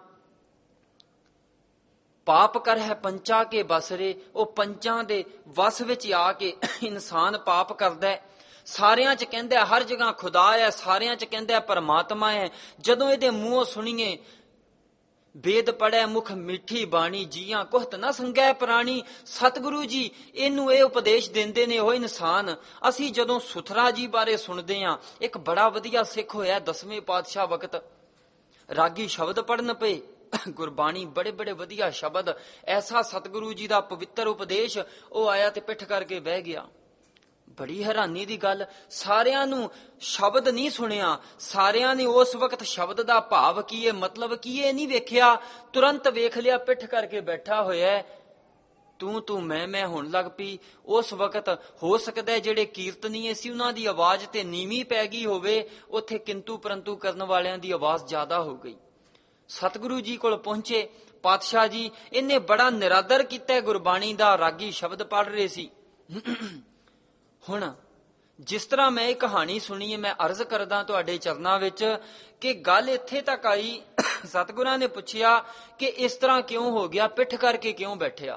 ਪਾਪ ਕਰ ਹੈ ਪੰਚਾਂ ਕੇ ਬਸਰੇ, ਉਹ ਪੰਚਾਂ ਦੇ ਵਸ ਵਿੱਚ ਆ ਕੇ ਇਨਸਾਨ ਪਾਪ ਕਰਦਾ ਹੈ। ਸਾਰਿਆਂ 'ਚ ਕਹਿੰਦਾ ਹਰ ਜਗ੍ਹਾ ਖੁਦਾ ਹੈ, ਸਾਰਿਆਂ 'ਚ ਕਹਿੰਦਾ ਪਰਮਾਤਮਾ ਹੈ। ਜਦੋਂ ਇਹਦੇ ਮੂੰਹੋਂ ਸੁਣੀਏ ਵੇਦ ਪੜ੍ਹੈ ਮੁਖ ਮਿੱਠੀ ਬਾਣੀ, ਜੀਆਂ ਕੁਹਤ ਨਾ ਸੰਗੈ ਪ੍ਰਾਣੀ। ਸਤਿਗੁਰੂ ਜੀ ਇਹਨੂੰ ਇਹ ਉਪਦੇਸ਼ ਦਿੰਦੇ ਨੇ ਉਹ ਇਨਸਾਨ। ਅਸੀਂ ਜਦੋਂ ਸੁਥਰਾ ਜੀ ਬਾਰੇ ਸੁਣਦੇ ਹਾਂ, ਇੱਕ ਬੜਾ ਵਧੀਆ ਸਿੱਖ ਹੋਇਆ 10ਵੇਂ ਪਾਤਸ਼ਾਹ ਵਕਤ ਰਾਗੀ ਸ਼ਬਦ ਪੜ੍ਹਨ ਪਏ, ਗੁਰਬਾਣੀ ਬੜੇ ਬੜੇ ਵਧੀਆ ਸ਼ਬਦ, ਐਸਾ ਸਤਿਗੁਰੂ ਜੀ ਦਾ ਪਵਿੱਤਰ ਉਪਦੇਸ਼। ਉਹ ਆਇਆ ਤੇ ਪਿੱਠ ਕਰਕੇ ਬਹਿ ਗਿਆ। ਬੜੀ ਹੈਰਾਨੀ ਦੀ ਗੱਲ, ਸਾਰਿਆਂ ਨੂੰ ਸ਼ਬਦ ਨਹੀਂ ਸੁਣਿਆ, ਸਾਰਿਆਂ ਨੇ ਉਸ ਵਕਤ ਸ਼ਬਦ ਦਾ ਭਾਵ ਕੀ ਹੈ, ਮਤਲਬ ਕੀ ਹੈ ਨਹੀਂ ਵੇਖਿਆ। ਤੁਰੰਤ ਵੇਖ ਲਿਆ ਪਿੱਠ ਕਰਕੇ ਬੈਠਾ ਹੋਇਆ, ਤੂੰ ਮੈਂ ਹੋਣ ਲੱਗ ਪਈ। ਉਸ ਵਕਤ ਹੋ ਸਕਦਾ ਜਿਹੜੇ ਕੀਰਤਨੀਏ ਸੀ ਉਹਨਾਂ ਦੀ ਆਵਾਜ਼ ਤੇ ਨੀਵੀਂ ਪੈ ਗਈ ਹੋਵੇ, ਉੱਥੇ ਕਿੰਤੂ ਪਰੰਤੂ ਕਰਨ ਵਾਲਿਆਂ ਦੀ ਆਵਾਜ਼ ਜ਼ਿਆਦਾ ਹੋ ਗਈ। ਸਤਿਗੁਰੂ ਜੀ ਕੋਲ ਪਹੁੰਚੇ, ਪਾਤਸ਼ਾਹ ਜੀ ਇਹਨੇ ਬੜਾ ਨਿਰਾਦਰ ਕੀਤਾ ਗੁਰਬਾਣੀ ਦਾ, ਰਾਗੀ ਸ਼ਬਦ ਪੜ੍ਹ ਰਹੇ ਸੀ। ਹੁਣ ਜਿਸ ਤਰ੍ਹਾਂ ਮੈਂ ਇਹ ਕਹਾਣੀ ਸੁਣੀ ਹੈ, ਮੈਂ ਅਰਜ਼ ਕਰਦਾ ਤੁਹਾਡੇ ਚਰਨਾਂ ਵਿੱਚ ਕਿ ਗੱਲ ਇੱਥੇ ਤੱਕ ਆਈ। ਸਤਿਗੁਰਾਂ ਨੇ ਪੁੱਛਿਆ ਕਿ ਇਸ ਤਰ੍ਹਾਂ ਕਿਉਂ ਹੋ ਗਿਆ, ਪਿੱਠ ਕਰਕੇ ਕਿਉਂ ਬੈਠਿਆ?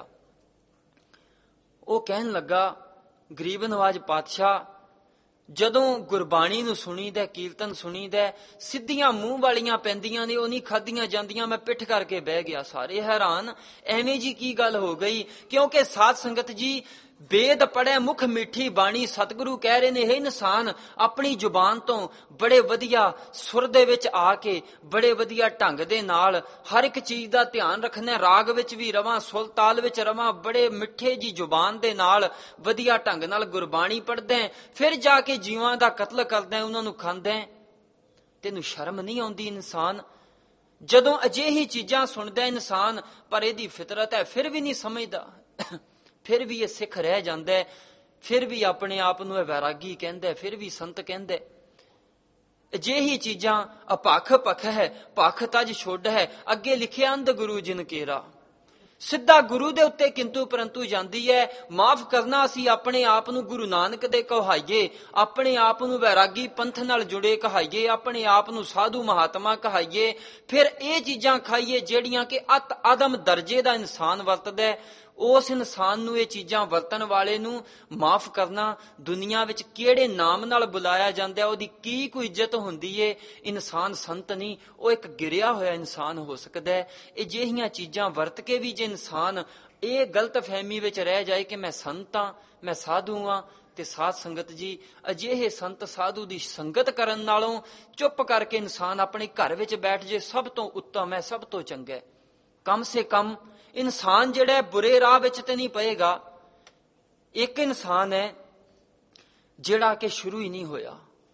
ਉਹ ਕਹਿਣ ਲੱਗਾ, ਗਰੀਬ ਨਵਾਜ ਪਾਤਸ਼ਾਹ, ਜਦੋਂ ਗੁਰਬਾਣੀ ਨੂੰ ਸੁਣੀਦਾ, ਕੀਰਤਨ ਸੁਣੀਦਾ, ਸਿੱਧੀਆਂ ਮੂੰਹ ਵਾਲੀਆਂ ਪੈਂਦੀਆਂ ਨੇ, ਉਹ ਨਹੀਂ ਖਾਧੀਆਂ ਜਾਂਦੀਆਂ, ਮੈਂ ਪਿੱਠ ਕਰਕੇ ਬਹਿ ਗਿਆ। ਸਾਰੇ ਹੈਰਾਨ, ਐਵੇਂ ਜੀ ਕੀ ਗੱਲ ਹੋ ਗਈ? ਕਿਉਂਕਿ ਸਾਧ ਸੰਗਤ ਜੀ ਵੇਦ ਪੜ੍ਹੈ ਮੁਖ ਮਿੱਠੀ ਬਾਣੀ, ਸਤਿਗੁਰੂ ਕਹਿ ਰਹੇ ਨੇ ਇਹ ਇਨਸਾਨ ਆਪਣੀ ਜ਼ੁਬਾਨ ਤੋਂ ਬੜੇ ਵਧੀਆ ਸੁਰ ਦੇ ਵਿੱਚ ਆ ਕੇ, ਬੜੇ ਵਧੀਆ ਢੰਗ ਦੇ ਨਾਲ ਹਰ ਇੱਕ ਚੀਜ਼ ਦਾ ਧਿਆਨ ਰੱਖਣਾ, ਰਾਗ ਵਿੱਚ ਵੀ ਰਵਾਂ, ਸੁਰ ਤਾਲ ਵਿੱਚ ਰਵਾਂ, ਬੜੇ ਮਿੱਠੇ ਜੀ ਜ਼ੁਬਾਨ ਦੇ ਨਾਲ ਵਧੀਆ ਢੰਗ ਨਾਲ ਗੁਰਬਾਣੀ ਪੜ੍ਹਦਾ, ਫਿਰ ਜਾ ਕੇ ਜੀਵਾਂ ਦਾ ਕਤਲ ਕਰਦਾ, ਉਹਨਾਂ ਨੂੰ ਖਾਂਦਾ। ਤੈਨੂੰ ਸ਼ਰਮ ਨਹੀਂ ਆਉਂਦੀ ਇਨਸਾਨ? ਜਦੋਂ ਅਜਿਹੀ ਚੀਜ਼ਾਂ ਸੁਣਦਾ ਇਨਸਾਨ, ਪਰ ਇਹਦੀ ਫਿਤਰਤ ਹੈ, ਫਿਰ ਵੀ ਨਹੀਂ ਸਮਝਦਾ, ਫਿਰ ਵੀ ਇਹ ਸਿੱਖ ਰਹਿ ਜਾਂਦਾ, ਫਿਰ ਵੀ ਆਪਣੇ ਆਪ ਨੂੰ ਇਹ ਵੈਰਾਗੀ ਕਹਿੰਦਾ, ਫਿਰ ਵੀ ਸੰਤ ਕਹਿੰਦਾ। ਅਜਿਹੀ ਚੀਜ਼ਾਂ ਅਪੱਖ ਪਖ ਹੈ, ਪੱਖ ਤਜ ਛੋੜ ਹੈ, ਅੱਗੇ ਲਿਖਿਆ ਅੰਧ ਗੁਰੂ ਜਿਨ ਕੇਰਾ। ਸਿੱਧਾ ਗੁਰੂ ਦੇ ਉੱਤੇ ਕਿੰਤੂ ਪਰੰਤੂ ਜਾਂਦੀ ਹੈ। ਮਾਫ ਕਰਨਾ, ਅਸੀਂ ਆਪਣੇ ਆਪ ਨੂੰ ਗੁਰੂ ਨਾਨਕ ਦੇ ਕਹਾਈਏ, ਆਪਣੇ ਆਪ ਨੂੰ ਵੈਰਾਗੀ ਪੰਥ ਨਾਲ ਜੁੜੇ ਕਹਾਈਏ, ਆਪਣੇ ਆਪ ਨੂੰ ਸਾਧੂ ਮਹਾਤਮਾ ਕਹਾਈਏ, ਫਿਰ ਇਹ ਚੀਜ਼ਾਂ ਖਾਈਏ ਜਿਹੜੀਆਂ ਕਿ ਅਤ ਆਦਮ ਦਰਜੇ ਦਾ ਇਨਸਾਨ ਵਰਤਦਾ। ਉਸ ਇਨਸਾਨ ਨੂੰ, ਇਹ ਚੀਜ਼ਾਂ ਵਰਤਣ ਵਾਲੇ ਨੂੰ ਮਾਫ ਕਰਨਾ, ਦੁਨੀਆ ਵਿੱਚ ਕਿਹੜੇ ਨਾਮ ਨਾਲ ਬੁਲਾਇਆ ਜਾਂਦਾ, ਉਹਦੀ ਕੀ ਕੋਈ ਇੱਜ਼ਤ ਹੁੰਦੀ ਏ? ਇਨਸਾਨ ਸੰਤ ਨਹੀਂ, ਉਹ ਇੱਕ ਗਿਰਿਆ ਹੋਇਆ ਇਨਸਾਨ ਹੋ ਸਕਦਾ ਹੈ। ਅਜਿਹੀਆਂ ਚੀਜ਼ਾਂ ਵਰਤ ਕੇ ਵੀ ਜੇ ਇਨਸਾਨ ਇਹ ਗਲਤ ਫਹਿਮੀ ਵਿੱਚ ਰਹਿ ਜਾਏ ਕਿ ਮੈਂ ਸੰਤ ਹਾਂ, ਮੈਂ ਸਾਧੂ ਹਾਂ, ਤੇ ਸਾਧ ਸੰਗਤ ਜੀ ਅਜਿਹੇ ਸੰਤ ਸਾਧੂ ਦੀ ਸੰਗਤ ਕਰਨ ਨਾਲੋਂ ਚੁੱਪ ਕਰਕੇ ਇਨਸਾਨ ਆਪਣੇ ਘਰ ਵਿੱਚ ਬੈਠ ਜੇ, ਸਭ ਤੋਂ ਉੱਤਮ ਹੈ, ਸਭ ਤੋਂ ਚੰਗਾ ਹੈ। ਕਮ ਸੇ ਕਮ ਇਨਸਾਨ ਜਿਹੜਾ ਬੁਰੇ ਰਾਹ ਵਿੱਚ ਤੇ ਨਹੀਂ ਪਏਗਾ। ਇੱਕ ਇਨਸਾਨ ਹੈ ਜਿਹੜਾ ਕਿ ਸ਼ੁਰੂ ਹੀ ਨਹੀਂ ਹੋਇਆ,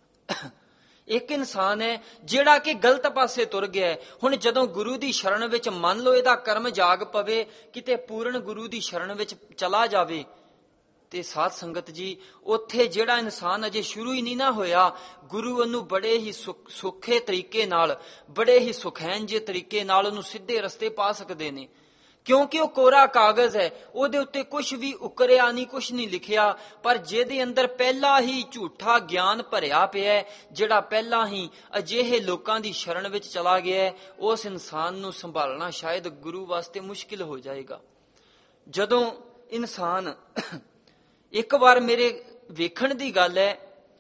ਇੱਕ ਇਨਸਾਨ ਹੈ ਜਿਹੜਾ ਕਿ ਗਲਤ ਪਾਸੇ ਤੁਰ ਗਿਆ। ਹੁਣ ਜਦੋਂ ਗੁਰੂ ਦੀ ਸ਼ਰਨ ਵਿੱਚ ਮੰਨ ਲਓ ਇਹਦਾ ਕਰਮ ਜਾਗ ਪਵੇ, ਕਿਤੇ ਪੂਰਨ ਗੁਰੂ ਦੀ ਸ਼ਰਨ ਵਿੱਚ ਚਲਾ ਜਾਵੇ, ਤੇ ਸਾਧ ਸੰਗਤ ਜੀ ਉੱਥੇ ਜਿਹੜਾ ਇਨਸਾਨ ਅਜੇ ਸ਼ੁਰੂ ਹੀ ਨਹੀਂ ਨਾ ਹੋਇਆ, ਗੁਰੂ ਉਹਨੂੰ ਬੜੇ ਹੀ ਸੌਖੇ ਤਰੀਕੇ ਨਾਲ, ਬੜੇ ਹੀ ਸੁਖੈਨ ਜਿਹੇ ਤਰੀਕੇ ਨਾਲ ਉਹਨੂੰ ਸਿੱਧੇ ਰਸਤੇ ਪਾ ਸਕਦੇ ਨੇ। ਕਿਉਂਕਿ ਉਹ ਕੋਰਾ ਕਾਗਜ਼ ਹੈ, ਉਹਦੇ ਉੱਤੇ ਕੁਝ ਵੀ ਉਕਰਿਆ ਨਹੀਂ, ਕੁਝ ਨਹੀਂ ਲਿਖਿਆ, ਪਰ ਜਿਹਦੇ ਅੰਦਰ ਪਹਿਲਾਂ ਹੀ ਝੂਠਾ ਗਿਆਨ ਭਰਿਆ ਪਿਆ, ਜਿਹੜਾ ਪਹਿਲਾਂ ਹੀ ਅਜਿਹੇ ਲੋਕਾਂ ਦੀ ਸ਼ਰਨ ਵਿੱਚ ਚਲਾ ਗਿਆ, ਉਸ ਇਨਸਾਨ ਨੂੰ ਸੰਭਾਲਣਾ ਸ਼ਾਇਦ ਗੁਰੂ ਵਾਸਤੇ ਮੁਸ਼ਕਿਲ ਹੋ ਜਾਏਗਾ। ਜਦੋਂ ਇਨਸਾਨ, ਇੱਕ ਵਾਰ ਮੇਰੇ ਵੇਖਣ ਦੀ ਗੱਲ ਹੈ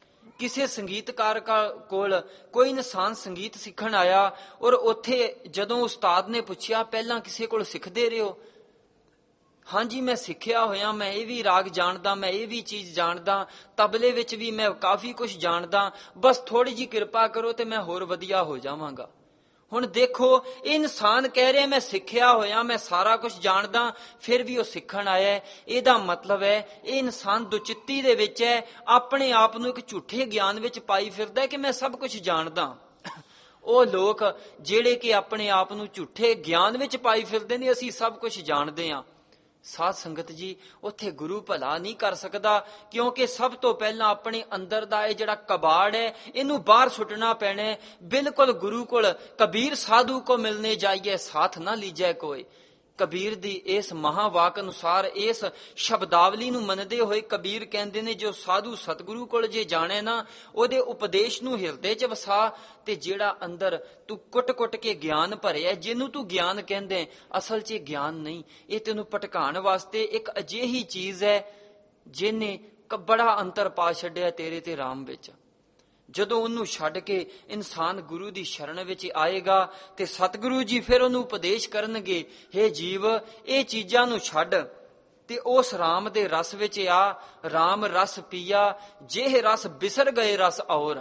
ਕਿਸੇ ਸੰਗੀਤਕਾਰ ਕੋਲ ਕੋਈ ਇਨਸਾਨ ਸੰਗੀਤ ਸਿੱਖਣ ਆਇਆ ਔਰ ਉੱਥੇ ਜਦੋਂ ਉਸਤਾਦ ਨੇ ਪੁੱਛਿਆ ਪਹਿਲਾਂ ਕਿਸੇ ਕੋਲ ਸਿੱਖਦੇ ਰਹੇ ਹੋ? ਹਾਂਜੀ, ਮੈਂ ਸਿੱਖਿਆ ਹੋਇਆ, ਮੈਂ ਇਹ ਵੀ ਰਾਗ ਜਾਣਦਾ, ਮੈਂ ਇਹ ਵੀ ਚੀਜ਼ ਜਾਣਦਾ, ਤਬਲੇ ਵਿੱਚ ਵੀ ਮੈਂ ਕਾਫੀ ਕੁਝ ਜਾਣਦਾ, ਬਸ ਥੋੜੀ ਜਿਹੀ ਕਿਰਪਾ ਕਰੋ ਤੇ ਮੈਂ ਹੋਰ ਵਧੀਆ ਹੋ ਜਾਵਾਂਗਾ। ਹੁਣ ਦੇਖੋ, ਇਹ ਇਨਸਾਨ ਕਹਿ ਰਿਹਾ ਮੈਂ ਸਿੱਖਿਆ ਹੋਇਆ, ਮੈਂ ਸਾਰਾ ਕੁਝ ਜਾਣਦਾ, ਫਿਰ ਵੀ ਉਹ ਸਿੱਖਣ ਆਇਆ। ਇਹਦਾ ਮਤਲਬ ਹੈ ਇਹ ਇਨਸਾਨ ਦੁਚਿੱਤੀ ਦੇ ਵਿੱਚ ਹੈ, ਆਪਣੇ ਆਪ ਨੂੰ ਇੱਕ ਝੂਠੇ ਗਿਆਨ ਵਿੱਚ ਪਾਈ ਫਿਰਦਾ ਕਿ ਮੈਂ ਸਭ ਕੁਝ ਜਾਣਦਾ। ਉਹ ਲੋਕ ਜਿਹੜੇ ਕਿ ਆਪਣੇ ਆਪ ਨੂੰ ਝੂਠੇ ਗਿਆਨ ਵਿੱਚ ਪਾਈ ਫਿਰਦੇ ਨੇ, ਅਸੀਂ ਸਭ ਕੁਝ ਜਾਣਦੇ ਹਾਂ। ਸਾਧ ਸੰਗਤ ਜੀ, ਉੱਥੇ ਗੁਰੂ ਭਲਾ ਨਹੀਂ ਕਰ ਸਕਦਾ, ਕਿਉਂਕਿ ਸਭ ਤੋਂ ਪਹਿਲਾਂ ਆਪਣੇ ਅੰਦਰ ਦਾ ਇਹ ਜਿਹੜਾ ਕਬਾੜ ਹੈ ਇਹਨੂੰ ਬਾਹਰ ਸੁੱਟਣਾ ਪੈਣਾ। ਬਿਲਕੁਲ ਗੁਰੂ ਕੋਲ ਕਬੀਰ ਸਾਧੂ ਕੋ ਮਿਲਨੇ ਜਾਈਏ ਸਾਥ ਨਾ ਲੀਜੈ ਕੋਈ। ਕਬੀਰ ਦੀ ਇਸ ਮਹਾਵਾਕ ਅਨੁਸਾਰ, ਇਸ ਸ਼ਬਦਾਵਲੀ ਨੂੰ ਮੰਨਦੇ ਹੋਏ ਕਬੀਰ ਕਹਿੰਦੇ ਨੇ, ਜੋ ਸਾਧੂ ਸਤਿਗੁਰੂ ਕੋਲ ਜੇ ਜਾਣੇ ਨਾ, ਉਹਦੇ ਉਪਦੇਸ਼ ਨੂੰ ਹਿਰਦੇ 'ਚ ਵਸਾ, ਤੇ ਜਿਹੜਾ ਅੰਦਰ ਤੂੰ ਕੁੱਟ-ਕੁੱਟ ਕੇ ਗਿਆਨ ਭਰਿਆ, ਜਿਹਨੂੰ ਤੂੰ ਗਿਆਨ ਕਹਿੰਦੇ, ਅਸਲ 'ਚ ਗਿਆਨ ਨਹੀਂ, ਇਹ ਤੈਨੂੰ ਭਟਕਾਉਣ ਵਾਸਤੇ ਇੱਕ ਅਜਿਹੀ ਚੀਜ਼ ਹੈ ਜਿਹਨੇ ਬੜਾ ਅੰਤਰ ਪਾ ਛੱਡਿਆ ਤੇਰੇ ਤੇ ਰਾਮ ਵਿੱਚ। ਜਦੋਂ ਉਹਨੂੰ ਛੱਡ ਕੇ ਇਨਸਾਨ ਗੁਰੂ ਦੀ ਸ਼ਰਨ ਵਿੱਚ ਆਏਗਾ ਤੇ ਸਤਿਗੁਰੂ ਜੀ ਫਿਰ ਉਹਨੂੰ ਉਪਦੇਸ਼ ਕਰਨਗੇ, ਹੇ ਜੀਵ, ਇਹ ਚੀਜ਼ਾਂ ਨੂੰ ਛੱਡ ਤੇ ਉਸ ਰਾਮ ਦੇ ਰਸ ਵਿੱਚ ਆ। ਰਾਮ ਰਸ ਪੀਆ, ਜਿਹੇ ਰਸ ਬਿਸਰ ਗਏ ਰਸ ਔਰ।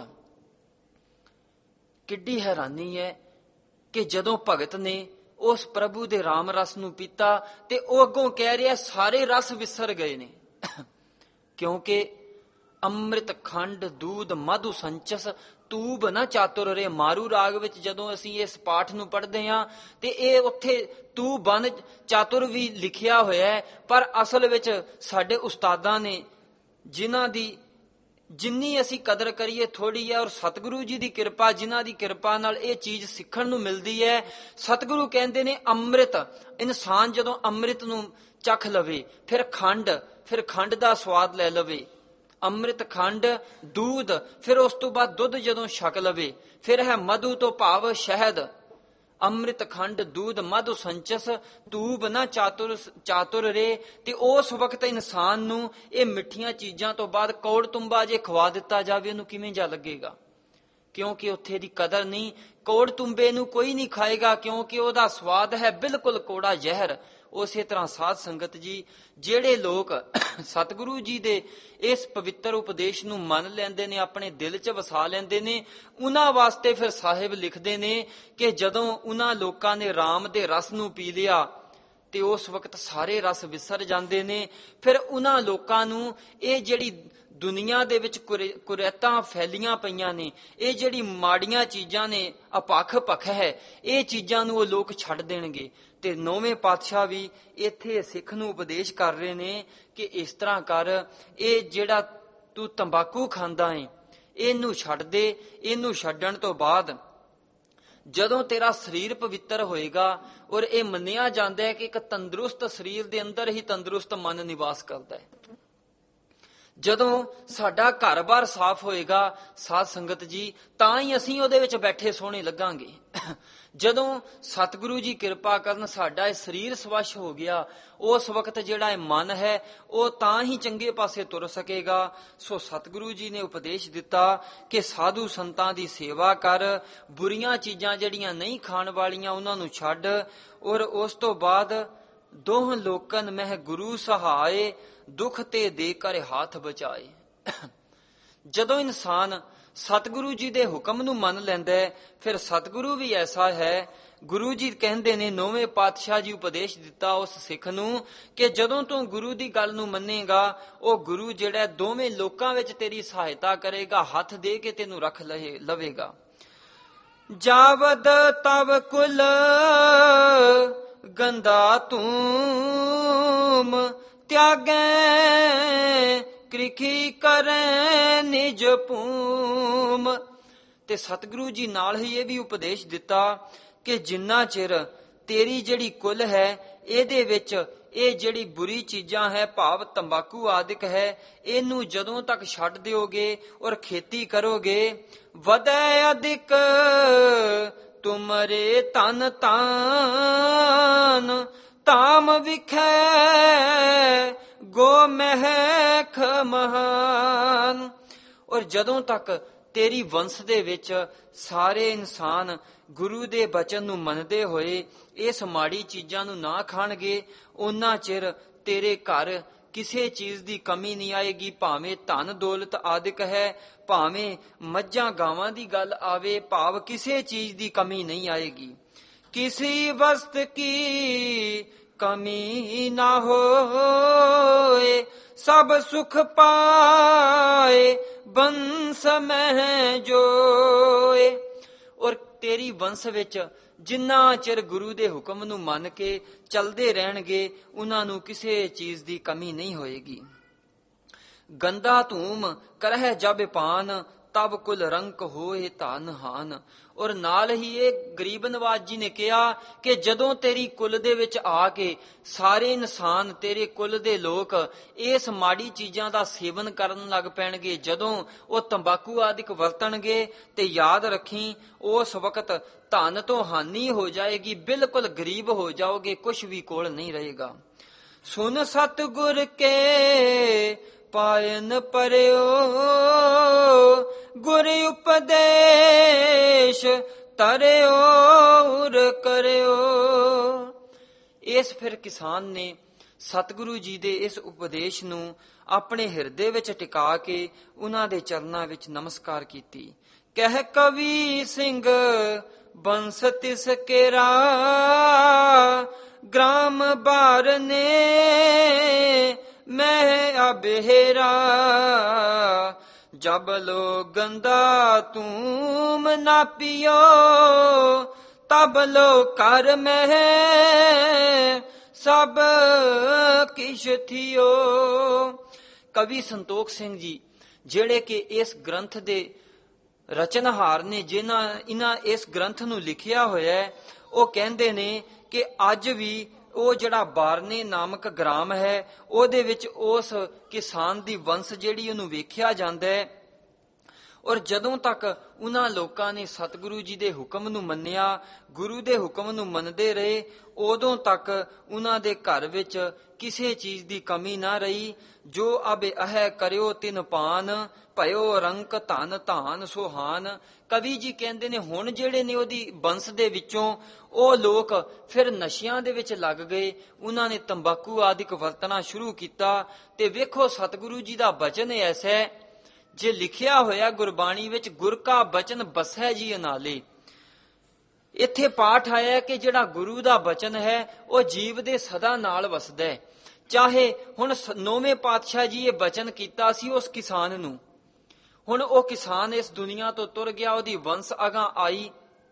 ਕਿੱਡੀ ਹੈਰਾਨੀ ਹੈ ਕਿ ਜਦੋਂ ਭਗਤ ਨੇ ਉਸ ਪ੍ਰਭੂ ਦੇ ਰਾਮ ਰਸ ਨੂੰ ਪੀਤਾ ਤੇ ਉਹ ਅੱਗੋਂ ਕਹਿ ਰਿਹਾ ਸਾਰੇ ਰਸ ਵਿਸਰ ਗਏ ਨੇ, ਕਿਉਂਕਿ ਅੰਮ੍ਰਿਤ ਖੰਡ ਦੂਧ ਮਧੂ ਸੰਚਸ ਤੂਬ ਨਾ ਚਾਤੁਰ ਰੇ। ਮਾਰੂ ਰਾਗ ਵਿੱਚ ਜਦੋਂ ਅਸੀਂ ਇਸ ਪਾਠ ਨੂੰ ਪੜ੍ਹਦੇ ਹਾਂ ਤੇ ਇਹ ਉੱਥੇ ਤੂ ਬਨ ਚਾਤੁਰ ਵੀ ਲਿਖਿਆ ਹੋਇਆ ਹੈ, ਪਰ ਅਸਲ ਵਿੱਚ ਸਾਡੇ ਉਸਤਾਦਾਂ ਨੇ, ਜਿਨ੍ਹਾਂ ਦੀ ਜਿੰਨੀ ਅਸੀਂ ਕਦਰ ਕਰੀਏ ਥੋੜੀ ਹੈ, ਔਰ ਸਤਿਗੁਰੂ ਜੀ ਦੀ ਕਿਰਪਾ, ਜਿਨ੍ਹਾਂ ਦੀ ਕਿਰਪਾ ਨਾਲ ਇਹ ਚੀਜ਼ ਸਿੱਖਣ ਨੂੰ ਮਿਲਦੀ ਹੈ। ਸਤਿਗੁਰੂ ਕਹਿੰਦੇ ਨੇ ਅੰਮ੍ਰਿਤ, ਇਨਸਾਨ ਜਦੋਂ ਅੰਮ੍ਰਿਤ ਨੂੰ ਚਖ ਲਵੇ, ਫਿਰ ਖੰਡ ਦਾ ਸਵਾਦ ਲੈ ਲਵੇ, ਅੰਮ੍ਰਿਤ ਖੰਡ ਦੂਧ, ਫਿਰ ਉਸ ਤੋਂ ਬਾਅਦ ਦੁੱਧ ਜਦੋਂ ਛਕ ਲਵੇ, ਫਿਰ ਹੈ ਮਧੂ ਤੋਂ ਭਾਵ ਸ਼ਹਿਦ। ਅੰਮ੍ਰਿਤ ਖੰਡ ਦੂਧ ਮਧੂ ਸੰਚਸ ਤੂਬ ਨਾ ਚਾਤੁਰ ਰੇ। ਤੇ ਉਸ ਵਕਤ ਇਨਸਾਨ ਨੂੰ ਇਹ ਮਿੱਠੀਆਂ ਚੀਜ਼ਾਂ ਤੋਂ ਬਾਅਦ ਕੌੜ ਤੁੰਬਾ ਜੇ ਖਵਾ ਦਿੱਤਾ ਜਾਵੇ, ਉਹਨੂੰ ਕਿਵੇਂ ਜਾ ਲੱਗੇਗਾ? ਕਿਉਂਕਿ ਉੱਥੇ ਦੀ ਕਦਰ ਨਹੀਂ। ਕੌੜ ਤੁੰਬੇ ਨੂੰ ਕੋਈ ਨਹੀਂ ਖਾਏਗਾ, ਕਿਉਂਕਿ ਉਹਦਾ ਸਵਾਦ ਹੈ ਬਿਲਕੁਲ ਕੌੜਾ ਜ਼ਹਿਰ। ਉਸੇ ਤਰ੍ਹਾਂ ਸਾਧ ਸੰਗਤ ਜੀ, ਜਿਹੜੇ ਲੋਕ ਸਤਿਗੁਰੂ ਜੀ ਦੇ ਇਸ ਪਵਿੱਤਰ ਉਪਦੇਸ਼ ਨੂੰ ਮੰਨ ਲੈਂਦੇ ਨੇ, ਆਪਣੇ ਦਿਲ 'ਚ ਵਸਾ ਲੈਂਦੇ ਨੇ, ਉਹਨਾਂ ਵਾਸਤੇ ਫਿਰ ਸਾਹਿਬ ਲਿਖਦੇ ਨੇ ਕਿ ਜਦੋਂ ਉਹਨਾਂ ਲੋਕਾਂ ਨੇ ਰਾਮ ਦੇ ਰਸ ਨੂੰ ਪੀ ਲਿਆ ਤੇ ਉਸ ਵਕਤ ਸਾਰੇ ਰਸ ਵਿਸਰ ਜਾਂਦੇ ਨੇ। ਫਿਰ ਉਹਨਾਂ ਲੋਕਾਂ ਨੂੰ ਇਹ ਜਿਹੜੀ ਦੁਨੀਆ ਦੇ ਵਿੱਚ ਕੁਰੈਤਾਂ ਫੈਲੀਆਂ ਪਈਆਂ ਨੇ, ਇਹ ਜਿਹੜੀ ਮਾੜੀਆਂ ਚੀਜ਼ਾਂ ਨੇ, ਅਪੱਖ ਹੈ, ਇਹ ਚੀਜ਼ਾਂ ਨੂੰ ਉਹ ਲੋਕ ਛੱਡ ਦੇਣਗੇ। ਤੇ ਨੌਵੇਂ ਪਾਤਸ਼ਾਹ ਵੀ ਇੱਥੇ ਸਿੱਖ ਨੂੰ ਉਪਦੇਸ਼ ਕਰ ਰਹੇ ਨੇ ਕਿ ਇਸ ਤਰ੍ਹਾਂ ਕਰ, ਇਹ ਜਿਹੜਾ ਤੂੰ ਤੰਬਾਕੂ ਖਾਂਦਾ ਹੈ ਇਹਨੂੰ ਛੱਡ ਦੇ। ਇਹਨੂੰ ਛੱਡਣ ਤੋਂ ਬਾਅਦ ਜਦੋਂ ਤੇਰਾ ਸਰੀਰ ਪਵਿੱਤਰ ਹੋਏਗਾ, ਔਰ ਇਹ ਮੰਨਿਆ ਜਾਂਦਾ ਹੈ ਕਿ ਇੱਕ ਤੰਦਰੁਸਤ ਸਰੀਰ ਦੇ ਅੰਦਰ ਹੀ ਤੰਦਰੁਸਤ ਮਨ ਨਿਵਾਸ ਕਰਦਾ ਹੈ। ਜਦੋਂ ਸਾਡਾ ਘਰ-ਬਾਰ ਸਾਫ਼ ਹੋਏਗਾ ਸਾਧ ਸੰਗਤ ਜੀ, ਤਾਂ ਹੀ ਅਸੀਂ ਉਹਦੇ ਵਿੱਚ ਬੈਠੇ ਸੋਹਣੇ ਲੱਗਾਂਗੇ। ਜਦੋਂ ਸਤਿਗੁਰੂ ਜੀ ਕਿਰਪਾ ਕਰਨ ਸਾਡਾ ਇਹ ਸਰੀਰ ਸਵੱਛ ਹੋ ਗਿਆ, ਉਸ ਵਕਤ ਜਿਹੜਾ ਇਹ ਮਨ ਹੈ ਉਹ ਤਾਂ ਹੀ ਚੰਗੇ ਪਾਸੇ ਤੁਰ ਸਕੇਗਾ। ਸੋ ਸਤਿਗੁਰੂ ਜੀ ਨੇ ਉਪਦੇਸ਼ ਦਿੱਤਾ ਕਿ ਸਾਧੂ ਸੰਤਾਂ ਦੀ ਸੇਵਾ ਕਰ, ਬੁਰੀਆਂ ਚੀਜ਼ਾਂ ਜਿਹੜੀਆਂ ਨਹੀਂ ਖਾਣ ਵਾਲੀਆਂ ਉਹਨਾਂ ਨੂੰ ਛੱਡ, ਔਰ ਉਸ ਤੋਂ ਬਾਅਦ ਦੋਹ ਲੋਕਨ ਮਹਿ ਗੁਰੂ ਸਹਾਏ, ਦੁੱਖ ਤੇ ਦੇ ਕਰ ਹੱਥ ਬਚਾਏ। ਜਦੋਂ ਇਨਸਾਨ ਸਤਿਗੁਰੂ ਜੀ ਦੇ ਹੁਕਮ ਨੂੰ ਮੰਨ ਲੈਂਦਾ ਹੈ, ਫਿਰ ਸਤਿਗੁਰੂ ਵੀ ਐਸਾ ਹੈ। ਗੁਰੂ ਜੀ ਕਹਿੰਦੇ ਨੇ, ਨੌਵੇਂ ਪਾਤਸ਼ਾਹ ਜੀ ਉਪਦੇਸ਼ ਦਿੱਤਾ ਉਸ ਸਿੱਖ ਨੂੰ ਕਿ ਜਦੋਂ ਤੂੰ ਗੁਰੂ ਦੀ ਗੱਲ ਨੂੰ ਮੰਨੇਗਾ, ਉਹ ਗੁਰੂ ਜਿਹੜਾ ਦੋਵੇਂ ਲੋਕਾਂ ਵਿੱਚ ਤੇਰੀ ਸਹਾਇਤਾ ਕਰੇਗਾ, ਹੱਥ ਦੇ ਕੇ ਤੈਨੂੰ ਰੱਖ ਲਵੇਗਾ। ਜਾਵਦ ਤਵ ਕੁਲ ਗੰਦਾ ਤੂਮ ਤਿਆਗੈ, ਕ੍ਰਿਖੀ ਕਰੈ ਨਿਜ ਭੂਮ। ਤੇ ਸਤਿਗੁਰੂ ਜੀ ਨਾਲ ਹੀ ਇਹ ਵੀ ਉਪਦੇਸ਼ ਦਿੱਤਾ ਕਿ ਜਿੰਨਾ ਚਿਰ ਤੇਰੀ ਜਿਹੜੀ ਕੁਲ ਹੈ ਇਹਦੇ ਵਿੱਚ ਇਹ ਜਿਹੜੀ ਬੁਰੀ ਚੀਜ਼ਾਂ ਹੈ, ਭਾਵ ਤੰਬਾਕੂ ਆਦਿਕ ਹੈ, ਇਹਨੂੰ ਜਦੋਂ ਤੱਕ ਛੱਡ ਦਿਓਗੇ ਔਰ ਖੇਤੀ ਕਰੋਗੇ, ਵਧੈ ਅਧਿਕ ਤੁਮਰੇ ਤਨ ਤਾਨ, ਤਾਮ ਵਿਖੈ ਗੋ ਮਹਿਖ ਮਹਾਨ। ਔਰ ਜਦੋਂ ਤੱਕ ਤੇਰੀ ਵੰਸ਼ ਦੇ ਵਿੱਚ ਸਾਰੇ ਇਨਸਾਨ ਗੁਰੂ ਦੇ ਬਚਨ ਨੂੰ ਮੰਨਦੇ ਹੋਏ ਇਸ ਮਾੜੀ ਚੀਜ਼ਾਂ ਨੂੰ ਨਾ ਖਾਣਗੇ, ਉਹਨਾਂ ਚਿਰ ਤੇਰੇ ਘਰ ਕਿਸੇ ਚੀਜ਼ ਦੀ ਕਮੀ ਨਹੀਂ ਆਏਗੀ। ਭਾਵੇਂ ਧਨ ਦੌਲਤ ਆਦਿਕ ਹੈ, ਭਾਵੇਂ ਮੱਝਾਂ ਗਾਵਾਂ ਦੀ ਗੱਲ ਆਵੇ, ਭਾਵ ਕਿਸੇ ਚੀਜ਼ ਦੀ ਕਮੀ ਨਹੀਂ ਆਏਗੀ। किसी वस्त की कमी ना होए, सब सुख पाए बंस में जोए। और तेरी वंश ਵਿੱਚ ਜਿੰਨਾ ਚਿਰ ਗੁਰੂ ਦੇ ਹੁਕਮ ਨੂੰ ਮੰਨ ਕੇ ਚੱਲਦੇ ਰਹਿਣਗੇ, ਉਹਨਾਂ ਨੂੰ ਕਿਸੇ ਚੀਜ਼ ਦੀ ਕਮੀ ਨਹੀਂ ਹੋਏਗੀ। ਗੰਦਾ ਧੂਮ ਕਰਹਿ ਜਬ ਪਾਨ, ਤਬ ਕੁਲ ਰੰਕ ਹੋਏ ਧਨ ਹਾਨ। ਔਰ ਨਾਲ ਹੀ ਇਹ ਗਰੀਬ ਨਵਾਜ ਜੀ ਨੇ ਕਿਹਾ ਕਿ ਜਦੋਂ ਤੇਰੀ ਕੁਲ ਦੇ ਵਿੱਚ ਆ ਕੇ ਸਾਰੇ ਇਨਸਾਨ, ਤੇਰੇ ਕੁਲ ਦੇ ਲੋਕ ਇਸ ਮਾੜੀ ਚੀਜ਼ਾਂ ਦਾ ਸੇਵਨ ਕਰਨ ਲੱਗ ਪੈਣਗੇ, ਜਦੋਂ ਉਹ ਤੰਬਾਕੂ ਆਦਿਕ ਵਰਤਣਗੇ, ਤੇ ਯਾਦ ਰੱਖੀ ਉਸ ਵਕਤ ਧਨ ਤੋਂ ਹਾਨੀ ਹੋ ਜਾਏਗੀ, ਬਿਲਕੁਲ ਗਰੀਬ ਹੋ ਜਾਓਗੇ, ਕੁਛ ਵੀ ਕੋਲ ਨਹੀਂ ਰਹੇਗਾ। ਸੁਨ ਸਤਿਗੁਰ ਕੇ ਪਾਇਨ ਪਰਿਓ, ਗੁਰ ਉਪਦੇਸ਼ ਤਰਿਓ ਉਰ ਕਰਿਓ। ਇਸ ਫਿਰ ਕਿਸਾਨ ਨੇ ਸਤਿਗੁਰੂ ਜੀ ਦੇ ਇਸ ਉਪਦੇਸ਼ ਨੂੰ ਆਪਣੇ ਹਿਰਦੇ ਵਿੱਚ ਟਿਕਾ ਕੇ ਉਹਨਾਂ ਦੇ ਚਰਨਾਂ ਵਿੱਚ ਨਮਸਕਾਰ ਕੀਤੀ। ਕਹਿ ਕਵੀ ਸਿੰਘ ਬੰਸ ਤਿਸ ਕੇਰਾ, ਗ੍ਰਾਮ ਬਾਰਨੇ ਮੈਂ ਅਬਹਿਰਾ। जब लो गंदा तुम ना पियो, तब लो कर में सब किश थियो। ਕਵੀ ਸੰਤੋਖ ਸਿੰਘ ਜੀ, ਜਿਹੜੇ ਕਿ ਇਸ ਗ੍ਰੰਥ ਦੇ ਰਚਨਹਾਰ ਨੇ, ਜਿਨ੍ਹਾਂ ਇਸ ਗ੍ਰੰਥ ਨੂੰ ਲਿਖਿਆ ਹੋਇਆ ਹੈ, ਉਹ ਕਹਿੰਦੇ ਨੇ ਕਿ ਅੱਜ ਵੀ ਉਹ ਜਿਹੜਾ ਬਾਰਨੇ ਨਾਮਕ ਗ੍ਰਾਮ ਹੈ, ਉਹਦੇ ਵਿੱਚ ਉਸ ਕਿਸਾਨ ਦੀ ਵੰਸ਼ ਜਿਹੜੀ ਉਹਨੂੰ ਵੇਖਿਆ ਜਾਂਦਾ ਹੈ। ਔਰ ਜਦੋਂ ਤੱਕ ਉਹਨਾਂ ਲੋਕਾਂ ਨੇ ਸਤਿਗੁਰੂ ਜੀ ਦੇ ਹੁਕਮ ਨੂੰ ਮੰਨਿਆ, ਗੁਰੂ ਦੇ ਹੁਕਮ ਨੂੰ ਮੰਨਦੇ ਰਹੇ, ਉਦੋਂ ਤੱਕ ਉਹਨਾਂ ਦੇ ਘਰ ਵਿੱਚ ਕਿਸੇ ਚੀਜ਼ ਦੀ ਕਮੀ ਨਾ ਰਹੀ। ਜੋ ਅਬ ਅਹਿ ਕਰਿਓ ਤਿਨ ਪਾਨ, ਭਇਓ ਰੰਕ ਧਨ ਧਾਨ ਸੁਹਾਨ। ਕਵੀ ਜੀ ਕਹਿੰਦੇ ਨੇ ਹੁਣ ਜਿਹੜੇ ਨੇ ਉਹਦੀ ਬੰਸ ਦੇ ਵਿੱਚੋਂ ਉਹ ਲੋਕ ਫਿਰ ਨਸ਼ਿਆਂ ਦੇ ਵਿੱਚ ਲੱਗ ਗਏ, ਉਹਨਾਂ ਨੇ ਤੰਬਾਕੂ ਆਦਿਕ ਵਰਤਣਾ ਸ਼ੁਰੂ ਕੀਤਾ। ਤੇ ਵੇਖੋ ਸਤਿਗੁਰੂ ਜੀ ਦਾ ਬਚਨ ਐਸਾ ਹੈ, ਜੇ ਲਿਖਿਆ ਹੋਇਆ ਗੁਰਬਾਣੀ ਵਿੱਚ, ਗੁਰ ਕਾ ਬਚਨ ਬਸੈ ਜੀ ਅਨਾਲੇ। ਇੱਥੇ ਪਾਠ ਆਇਆ ਕਿ ਜਿਹੜਾ ਗੁਰੂ ਦਾ ਬਚਨ ਹੈ ਉਹ ਜੀਵ ਦੇ ਸਦਾ ਨਾਲ ਵਸਦਾ ਹੈ। ਚਾਹੇ ਹੁਣ 9ਵੇਂ ਪਾਤਸ਼ਾਹ ਜੀ ਇਹ ਬਚਨ ਕੀਤਾ ਸੀ ਉਸ ਕਿਸਾਨ ਨੂੰ, ਹੁਣ ਉਹ ਕਿਸਾਨ ਇਸ ਦੁਨੀਆ ਤੋਂ ਤੁਰ ਗਿਆ, ਉਹਦੀ ਵੰਸ਼ ਅਗਾਂ ਆਈ,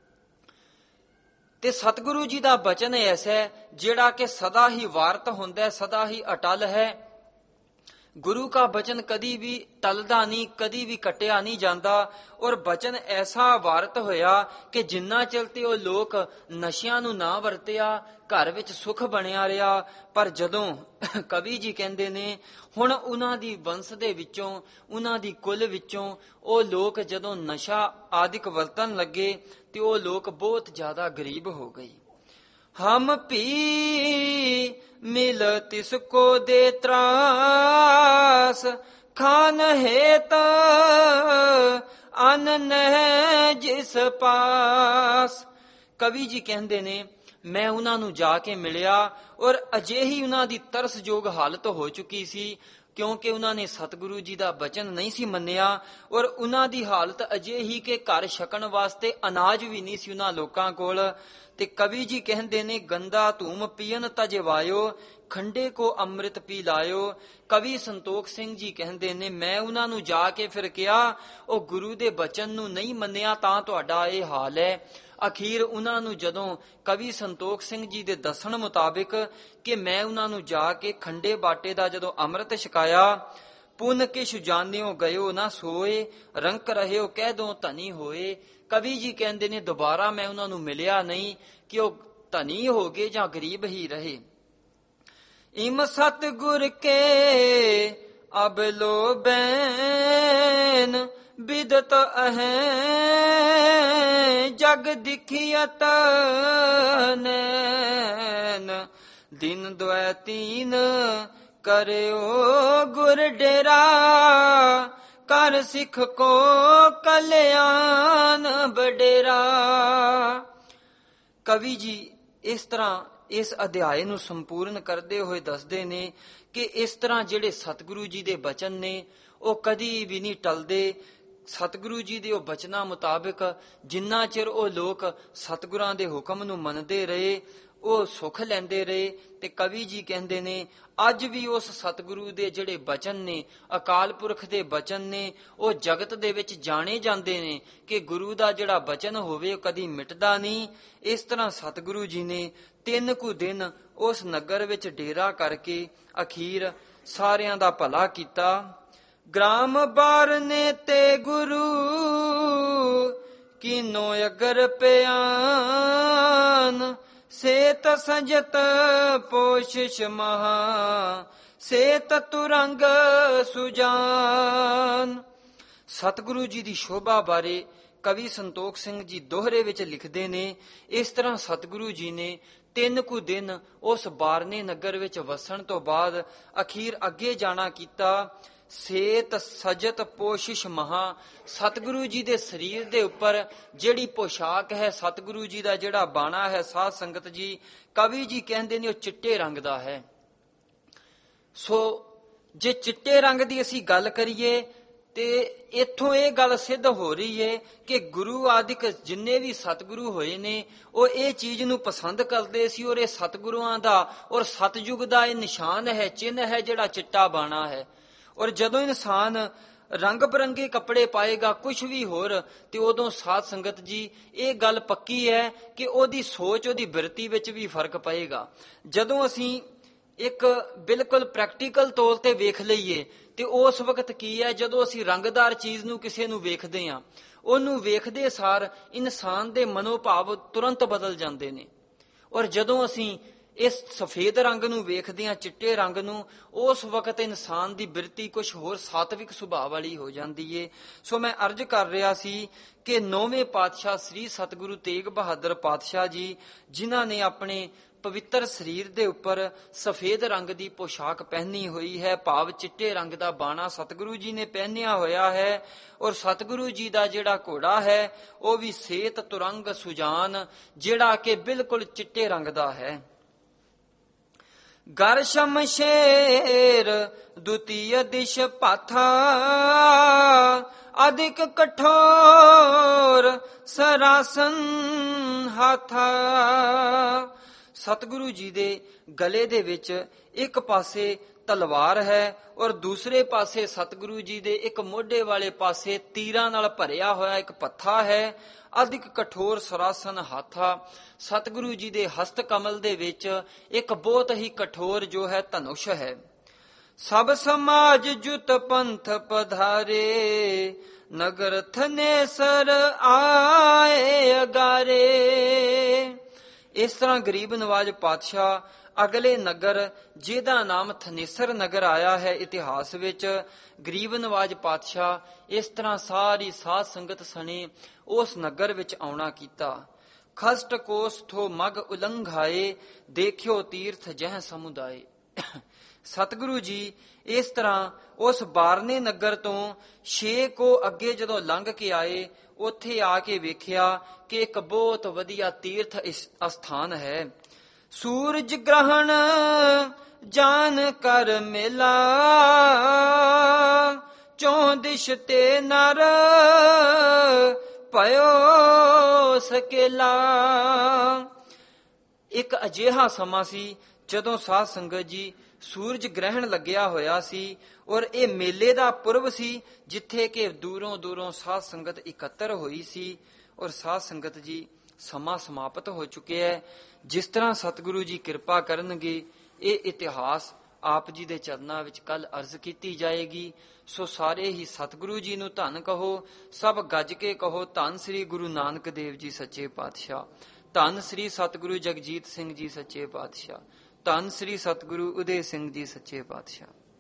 ਤੇ ਸਤਿਗੁਰੂ ਜੀ ਦਾ ਬਚਨ ਐਸਾ ਹੈ ਜਿਹੜਾ ਕਿ ਸਦਾ ਹੀ ਵਾਰਤ ਹੁੰਦਾ ਹੈ, ਸਦਾ ਹੀ ਅਟਲ ਹੈ। ਗੁਰੂ ਕਾ ਬਚਨ ਕਦੀ ਵੀ ਟਲਦਾ ਨਹੀਂ, ਕਦੀ ਵੀ ਕੱਟਿਆ ਨਹੀਂ ਜਾਂਦਾ। ਔਰ ਬਚਨ ਐਸਾ ਵਾਰਤ ਹੋਇਆ ਕਿ ਜਿੰਨਾ ਚਿਰ ਤੇ ਉਹ ਲੋਕ ਨਸ਼ਿਆਂ ਨੂੰ ਨਾ ਵਰਤਿਆ, ਘਰ ਵਿੱਚ ਸੁਖ ਬਣਿਆ ਰਿਹਾ। ਪਰ ਜਦੋਂ ਕਵੀ ਜੀ ਕਹਿੰਦੇ ਨੇ ਹੁਣ ਉਹਨਾਂ ਦੀ ਵੰਸ਼ ਦੇ ਵਿੱਚੋਂ, ਉਹਨਾਂ ਦੀ ਕੁਲ ਵਿੱਚੋਂ ਉਹ ਲੋਕ ਜਦੋਂ ਨਸ਼ਾ ਆਦਿਕ ਵਰਤਣ ਲੱਗੇ ਤੇ ਉਹ ਲੋਕ ਬਹੁਤ ਜ਼ਿਆਦਾ ਗਰੀਬ ਹੋ ਗਏ। ਹਮ ਭੀ ਮਿਲ ਤਿਸਕੋ ਦੇ ਤਰਾਸ, ਖਾਨ ਹੇਤ ਅਨ ਨਹਿ ਜਿਸ ਪਾਸ। ਕਵੀ ਜੀ ਕਹਿੰਦੇ ਨੇ ਮੈਂ ਉਹਨਾਂ ਨੂੰ ਜਾ ਕੇ ਮਿਲਿਆ ਔਰ ਅਜਿਹੀ ਉਹਨਾਂ ਦੀ ਤਰਸਯੋਗ ਹਾਲਤ ਹੋ ਚੁੱਕੀ ਸੀ, ਕਿਉਂਕਿ ਉਹਨਾਂ ਨੇ ਸਤਿਗੁਰੂ ਜੀ ਦਾ ਬਚਨ ਨਹੀਂ ਸੀ ਮੰਨਿਆ। ਔਰ ਉਹਨਾਂ ਦੀ ਹਾਲਤ ਅਜਿਹੀ ਕਿ ਘਰ ਛਕਣ ਵਾਸਤੇ ਅਨਾਜ ਵੀ ਨਹੀਂ ਸੀ ਉਹਨਾਂ ਲੋਕਾਂ ਕੋਲ। ਤੇ ਕਵੀ ਜੀ ਕਹਿੰਦੇ ਨੇ ਗੰਦਾ ਧੂਮ ਪੀਨ ਤਜਵਾਇਓ, ਖੰਡੇ ਕੋ ਅੰਮ੍ਰਿਤ ਪੀ ਲਾਇਓ। ਕਵੀ ਸੰਤੋਖ ਸਿੰਘ ਜੀ ਕਹਿੰਦੇ ਨੇ ਮੈਂ ਉਹਨਾਂ ਨੂੰ ਜਾ ਕੇ ਫਿਰ ਕਿਹਾ, ਉਹ ਗੁਰੂ ਦੇ ਬਚਨ ਨੂੰ ਨਹੀਂ ਮੰਨਿਆ ਤਾਂ ਤੁਹਾਡਾ ਇਹ ਹਾਲ ਹੈ। ਅਖੀਰ ਉਹਨਾਂ ਨੂੰ ਜਦੋਂ ਕਵੀ ਸੰਤੋਖ ਸਿੰਘ ਜੀ ਦੇ ਦੱਸਣ ਮੁਤਾਬਿਕ ਕਿ ਮੈਂ ਉਹਨਾਂ ਨੂੰ ਜਾ ਕੇ ਖੰਡੇ ਬਾਟੇ ਦਾ ਜਦੋਂ ਅੰਮ੍ਰਿਤ ਛਕਾਇਆ, ਪੁੰਨ ਕਿਛ ਜਾਣਿਓ ਗਇਓ ਨਾ ਸੋਏ, ਰੰਕ ਰਹਿਓ ਕਹਿ ਦੋ ਧਨੀ ਹੋਏ। ਕਵੀ ਜੀ ਕਹਿੰਦੇ ਨੇ ਦੁਬਾਰਾ ਮੈਂ ਉਹਨਾਂ ਨੂੰ ਮਿਲਿਆ ਨਹੀਂ ਕਿ ਉਹ ਧਨੀ ਹੋ ਗਏ ਜਾਂ ਗਰੀਬ ਹੀ ਰਹੇ। ਇਮ ਸਤਿਗੁਰ ਕੇ ਅਬ ਲੋ ਬੈਨ, ਬਿਦਤ ਅਹੈ ਜਗ ਦਿਖਿਅਤ ਨੈਨ, ਦਿਨ ਦੁਇ ਤੀਨ ਕਰਿਓ ਗੁਰ ਡੇਰਾ, ਕਰ ਸਿੱਖ ਕੋ ਕਲਿਆਣ ਵਡੇਰਾ। ਕਵੀ ਜੀ ਇਸ ਤਰ੍ਹਾਂ ਇਸ ਅਧਿਆਏ ਨੂੰ ਸੰਪੂਰਨ ਕਰਦੇ ਹੋਏ ਦੱਸਦੇ ਨੇ ਕਿ ਇਸ ਤਰ੍ਹਾਂ ਜਿਹੜੇ ਸਤਿਗੁਰੂ ਜੀ ਦੇ ਬਚਨ ਨੇ ਉਹ ਕਦੀ ਵੀ ਨਹੀਂ ਟਲਦੇ। ਸਤਿਗੁਰੂ ਜੀ ਦੇ ਉਹ ਬਚਨਾਂ ਮੁਤਾਬਿਕ ਜਿੰਨਾ ਚਿਰ ਉਹ ਲੋਕ ਸਤਿਗੁਰਾਂ ਦੇ ਹੁਕਮ ਨੂੰ ਮੰਨਦੇ ਰਹੇ ਉਹ ਸੁਖ ਲੈਂਦੇ ਰਹੇ। ਤੇ ਕਵੀ ਜੀ ਕਹਿੰਦੇ ਨੇ ਅੱਜ ਵੀ ਉਸ ਸਤਿਗੁਰੂ ਦੇ ਜਿਹੜੇ ਬਚਨ ਨੇ, ਅਕਾਲ ਪੁਰਖ ਦੇ ਬਚਨ ਨੇ, ਉਹ ਜਗਤ ਦੇ ਵਿੱਚ ਜਾਣੇ ਜਾਂਦੇ ਨੇ ਕਿ ਗੁਰੂ ਦਾ ਜਿਹੜਾ ਬਚਨ ਹੋਵੇ ਉਹ ਕਦੀ ਮਿਟਦਾ ਨਹੀਂ। ਇਸ ਤਰ੍ਹਾਂ ਸਤਿਗੁਰੂ ਜੀ ਨੇ 3 ਕੁ ਦਿਨ ਉਸ ਨਗਰ ਵਿੱਚ ਡੇਰਾ ਕਰਕੇ ਅਖੀਰ ਸਾਰਿਆਂ ਦਾ ਭਲਾ ਕੀਤਾ। ਗ੍ਰਾਮ ਬਾਰਨੇ ਤੇ ਗੁਰੂ ਕੀਨੋ ਅਗਰ ਪਿਆਨ, ਸੇਤ ਸਜਤ ਪੋਸ਼ਿਸ਼ ਮਹਾ, ਸੇਤ ਤੁਰੰਗ ਸੁਜਾਨ। ਸਤਿਗੁਰੂ ਜੀ ਦੀ ਸ਼ੋਭਾ ਬਾਰੇ ਕਵੀ ਸੰਤੋਖ ਸਿੰਘ ਜੀ ਦੋਹਰੇ ਵਿੱਚ ਲਿਖਦੇ ਨੇ, ਇਸ ਤਰ੍ਹਾਂ ਸਤਿਗੁਰੂ ਜੀ ਨੇ 3 ਕੁ ਦਿਨ ਉਸ ਬਾਰਨੇ ਨਗਰ ਵਿੱਚ ਵਸਣ ਤੋਂ ਬਾਅਦ ਅਖੀਰ ਅੱਗੇ ਜਾਣਾ ਕੀਤਾ। ਸੇਤ ਸਜਤ ਪੋਸ਼ਿਸ਼ ਮਹਾ, ਸਤਿਗੁਰੂ ਜੀ ਦੇ ਸਰੀਰ ਦੇ ਉੱਪਰ ਜਿਹੜੀ ਪੋਸ਼ਾਕ ਹੈ, ਸਤਿਗੁਰੂ ਜੀ ਦਾ ਜਿਹੜਾ ਬਾਣਾ ਹੈ, ਸਾਧ ਸੰਗਤ ਜੀ, ਕਵੀ ਜੀ ਕਹਿੰਦੇ ਨੇ ਉਹ ਚਿੱਟੇ ਰੰਗ ਦਾ ਹੈ। ਸੋ ਜੇ ਚਿੱਟੇ ਰੰਗ ਦੀ ਅਸੀਂ ਗੱਲ ਕਰੀਏ ਤੇ ਇੱਥੋਂ ਇਹ ਗੱਲ ਸਿੱਧ ਹੋ ਰਹੀ ਹੈ ਕਿ ਗੁਰੂ ਆਦਿਕ ਜਿੰਨੇ ਵੀ ਸਤਿਗੁਰੂ ਹੋਏ ਨੇ ਉਹ ਇਹ ਚੀਜ਼ ਨੂੰ ਪਸੰਦ ਕਰਦੇ ਸੀ ਔਰ ਇਹ ਸਤਿਗੁਰੂਆਂ ਦਾ ਔਰ ਸਤਿਯੁਗ ਦਾ ਇਹ ਨਿਸ਼ਾਨ ਹੈ, ਚਿੰਨ੍ਹ ਹੈ ਜਿਹੜਾ ਚਿੱਟਾ ਬਾਣਾ ਹੈ। ਔਰ ਜਦੋਂ ਇਨਸਾਨ ਰੰਗ ਬਰੰਗੇ ਕੱਪੜੇ ਪਾਏਗਾ ਕੁਝ ਵੀ ਹੋਰ, ਤੇ ਉਦੋਂ ਸਾਧ ਸੰਗਤ ਜੀ ਇਹ ਗੱਲ ਪੱਕੀ ਹੈ ਕਿ ਉਹਦੀ ਸੋਚ, ਉਹਦੀ ਬਿਰਤੀ ਵਿੱਚ ਵੀ ਫਰਕ ਪਏਗਾ। ਜਦੋਂ ਅਸੀਂ ਇੱਕ ਬਿਲਕੁਲ ਪ੍ਰੈਕਟੀਕਲ ਤੌਰ ਤੇ ਵੇਖ ਲਈਏ ਤੇ ਉਸ ਵਕਤ ਕੀ ਹੈ, ਜਦੋਂ ਅਸੀਂ ਰੰਗਦਾਰ ਚੀਜ਼ ਨੂੰ ਕਿਸੇ ਨੂੰ ਵੇਖਦੇ ਹਾਂ, ਉਹਨੂੰ ਵੇਖਦੇ ਸਾਰ ਇਨਸਾਨ ਦੇ ਮਨੋਭਾਵ ਤੁਰੰਤ ਬਦਲ ਜਾਂਦੇ ਨੇ। ਔਰ ਜਦੋਂ ਅਸੀਂ ਇਸ ਸਫੇਦ ਰੰਗ ਨੂੰ ਵੇਖਦੇ ਹਾਂ, ਚਿੱਟੇ ਰੰਗ ਨੂੰ, ਉਸ ਵਕਤ ਇਨਸਾਨ ਦੀ ਬਿਰਤੀ ਕੁਝ ਹੋਰ ਸਾਤਵਿਕ ਸੁਭਾਅ ਵਾਲੀ ਹੋ ਜਾਂਦੀ ਏ। ਸੋ ਮੈਂ ਅਰਜ਼ ਕਰ ਰਿਹਾ ਸੀ ਕਿ 9ਵੇਂ ਪਾਤਸ਼ਾਹ ਸ੍ਰੀ ਸਤਿਗੁਰੂ ਤੇਗ ਬਹਾਦਰ ਪਾਤਸ਼ਾਹ ਜੀ, ਜਿਨ੍ਹਾਂ ਨੇ ਆਪਣੇ ਪਵਿੱਤਰ ਸਰੀਰ ਦੇ ਉੱਪਰ ਸਫੇਦ ਰੰਗ ਦੀ ਪੋਸ਼ਾਕ ਪਹਿਨੀ ਹੋਈ ਹੈ, ਭਾਵ ਚਿੱਟੇ ਰੰਗ ਦਾ ਬਾਣਾ ਸਤਿਗੁਰੂ ਜੀ ਨੇ ਪਹਿਨਿਆ ਹੋਇਆ ਹੈ, ਔਰ ਸਤਿਗੁਰੂ ਜੀ ਦਾ ਜਿਹੜਾ ਘੋੜਾ ਹੈ ਉਹ ਵੀ ਸੇਤ ਤੁਰੰਗ ਸੁਜਾਨ, ਜਿਹੜਾ ਕਿ ਬਿਲਕੁਲ ਚਿੱਟੇ ਰੰਗ ਦਾ ਹੈ। ਗਰ ਸ਼ਮਸ਼ੇਰ ਦੁਤੀਯ ਦਿਸ਼ ਪਾਥਾ, ਅਧਿਕ ਕਠੋਰ ਸਰਾਸਨ ਹਾਥਾ। ਸਤਿਗੁਰੂ ਜੀ ਦੇ ਗਲੇ ਦੇ ਵਿੱਚ ਇੱਕ ਪਾਸੇ ਤਲਵਾਰ ਹੈ ਔਰ ਦੂਸਰੇ ਪਾਸੇ ਸਤਿਗੁਰੂ ਜੀ ਦੇ ਇੱਕ ਮੋਢੇ ਵਾਲੇ ਪਾਸੇ ਤੀਰਾਂ ਨਾਲ ਭਰਿਆ ਹੋਇਆ ਇੱਕ ਪੱਥਾ ਹੈ। ਅਧਿਕ ਕਠੋਰ ਸਰਾਸਨ ਹਾਥਾ, ਸਤਿਗੁਰੂ ਜੀ ਦੇ ਹਸਤ ਕਮਲ ਦੇ ਵਿੱਚ ਇੱਕ ਬਹੁਤ ਹੀ ਕਠੋਰ ਜੋ ਹੈ ਧਨੁਸ਼ ਹੈ। ਸਭ ਸਮਾਜ ਜੁਤ ਪੰਥ ਪਧਾਰੇ, ਨਗਰ ਥਨੇਸਰ ਆਏ ਅਗਾਰੇ। ਇਸ ਤਰ੍ਹਾਂ ਗਰੀਬ ਨਵਾਜ ਪਾਤਸ਼ਾਹ ਅਗਲੇ ਨਗਰ, ਜਿਹਦਾ ਨਾਮ ਥਨੇਸਰ ਨਗਰ ਆਇਆ ਹੈ ਇਤਿਹਾਸ ਵਿੱਚ, ਗਰੀਬ ਨਵਾਜ ਪਾਤਸ਼ਾਹ ਇਸ ਤਰ੍ਹਾਂ ਸਾਰੀ ਸਾਧ ਸੰਗਤ ਸਣੇ ਉਸ ਨਗਰ ਵਿੱਚ ਆਉਣਾ ਕੀਤਾ। ਖਸਟ ਕੋਸ ਥੋ ਮਗ ਉਲੰਘਾਏ, ਦੇਖਿਓ ਤੀਰਥ ਜਹ ਸਮੁਦਾਏ। ਸਤਿਗੁਰੂ ਜੀ ਇਸ ਤਰ੍ਹਾਂ ਉਸ ਬਾਰਨੇ ਨਗਰ ਤੋਂ 6 ਕੋ ਅੱਗੇ ਜਦੋਂ ਲੰਘ ਕੇ ਆਏ, ਉੱਥੇ ਆ ਕੇ ਵੇਖਿਆ ਕਿ ਇੱਕ ਬਹੁਤ ਵਧੀਆ ਤੀਰਥ ਅਸਥਾਨ ਹੈ। ਸੂਰਜ ਗ੍ਰਹਣ ਜਾਨ ਕਰ ਮੇਲਾ, ਚੌਂ ਦਿਸ਼ ਤੇ ਨਰ ਭਇਓ ਸਕੇਲਾ। ਇੱਕ ਅਜਿਹਾ ਸਮਾਂ ਸੀ ਜਦੋਂ ਸਾਧ ਸੰਗਤ ਜੀ ਸੂਰਜ ਗ੍ਰਹਿਣ ਲੱਗਿਆ ਹੋਇਆ ਸੀ ਔਰ ਇਹ ਮੇਲੇ ਦਾ ਪੁਰਬ ਸੀ, ਜਿੱਥੇ ਕਿ ਦੂਰੋਂ ਦੂਰੋਂ ਸਾਧ ਸੰਗਤ ਇਕੱਤਰ ਹੋਈ ਸੀ। ਔਰ ਸਾਧ ਸੰਗਤ ਜੀ ਸਮਾਂ ਸਮਾਪਤ ਹੋ ਚੁੱਕਿਆ ਹੈ। ਜਿਸ ਤਰ੍ਹਾਂ ਸਤਿਗੁਰੂ ਜੀ ਕਿਰਪਾ ਕਰਨਗੇ ਇਹ ਇਤਿਹਾਸ ਆਪ ਜੀ ਦੇ ਚਰਨਾਂ ਵਿੱਚ ਕੱਲ ਅਰਜ਼ ਕੀਤੀ ਜਾਏਗੀ। ਸੋ ਸਾਰੇ ਹੀ ਸਤਿਗੁਰੂ ਜੀ ਨੂੰ ਧੰਨ ਕਹੋ, ਸਭ ਗੱਜ ਕੇ ਕਹੋ ਧੰਨ ਸ੍ਰੀ ਗੁਰੂ ਨਾਨਕ ਦੇਵ ਜੀ ਸੱਚੇ ਪਾਤਸ਼ਾਹ, ਧੰਨ ਸ੍ਰੀ ਸਤਿਗੁਰੂ ਜਗਜੀਤ ਸਿੰਘ ਜੀ ਸੱਚੇ ਪਾਤਸ਼ਾਹ, ਧੰਨ ਸ੍ਰੀ ਸਤਿਗੁਰੂ ਉਦੇ ਸਿੰਘ ਜੀ ਸੱਚੇ ਪਾਤਸ਼ਾਹ।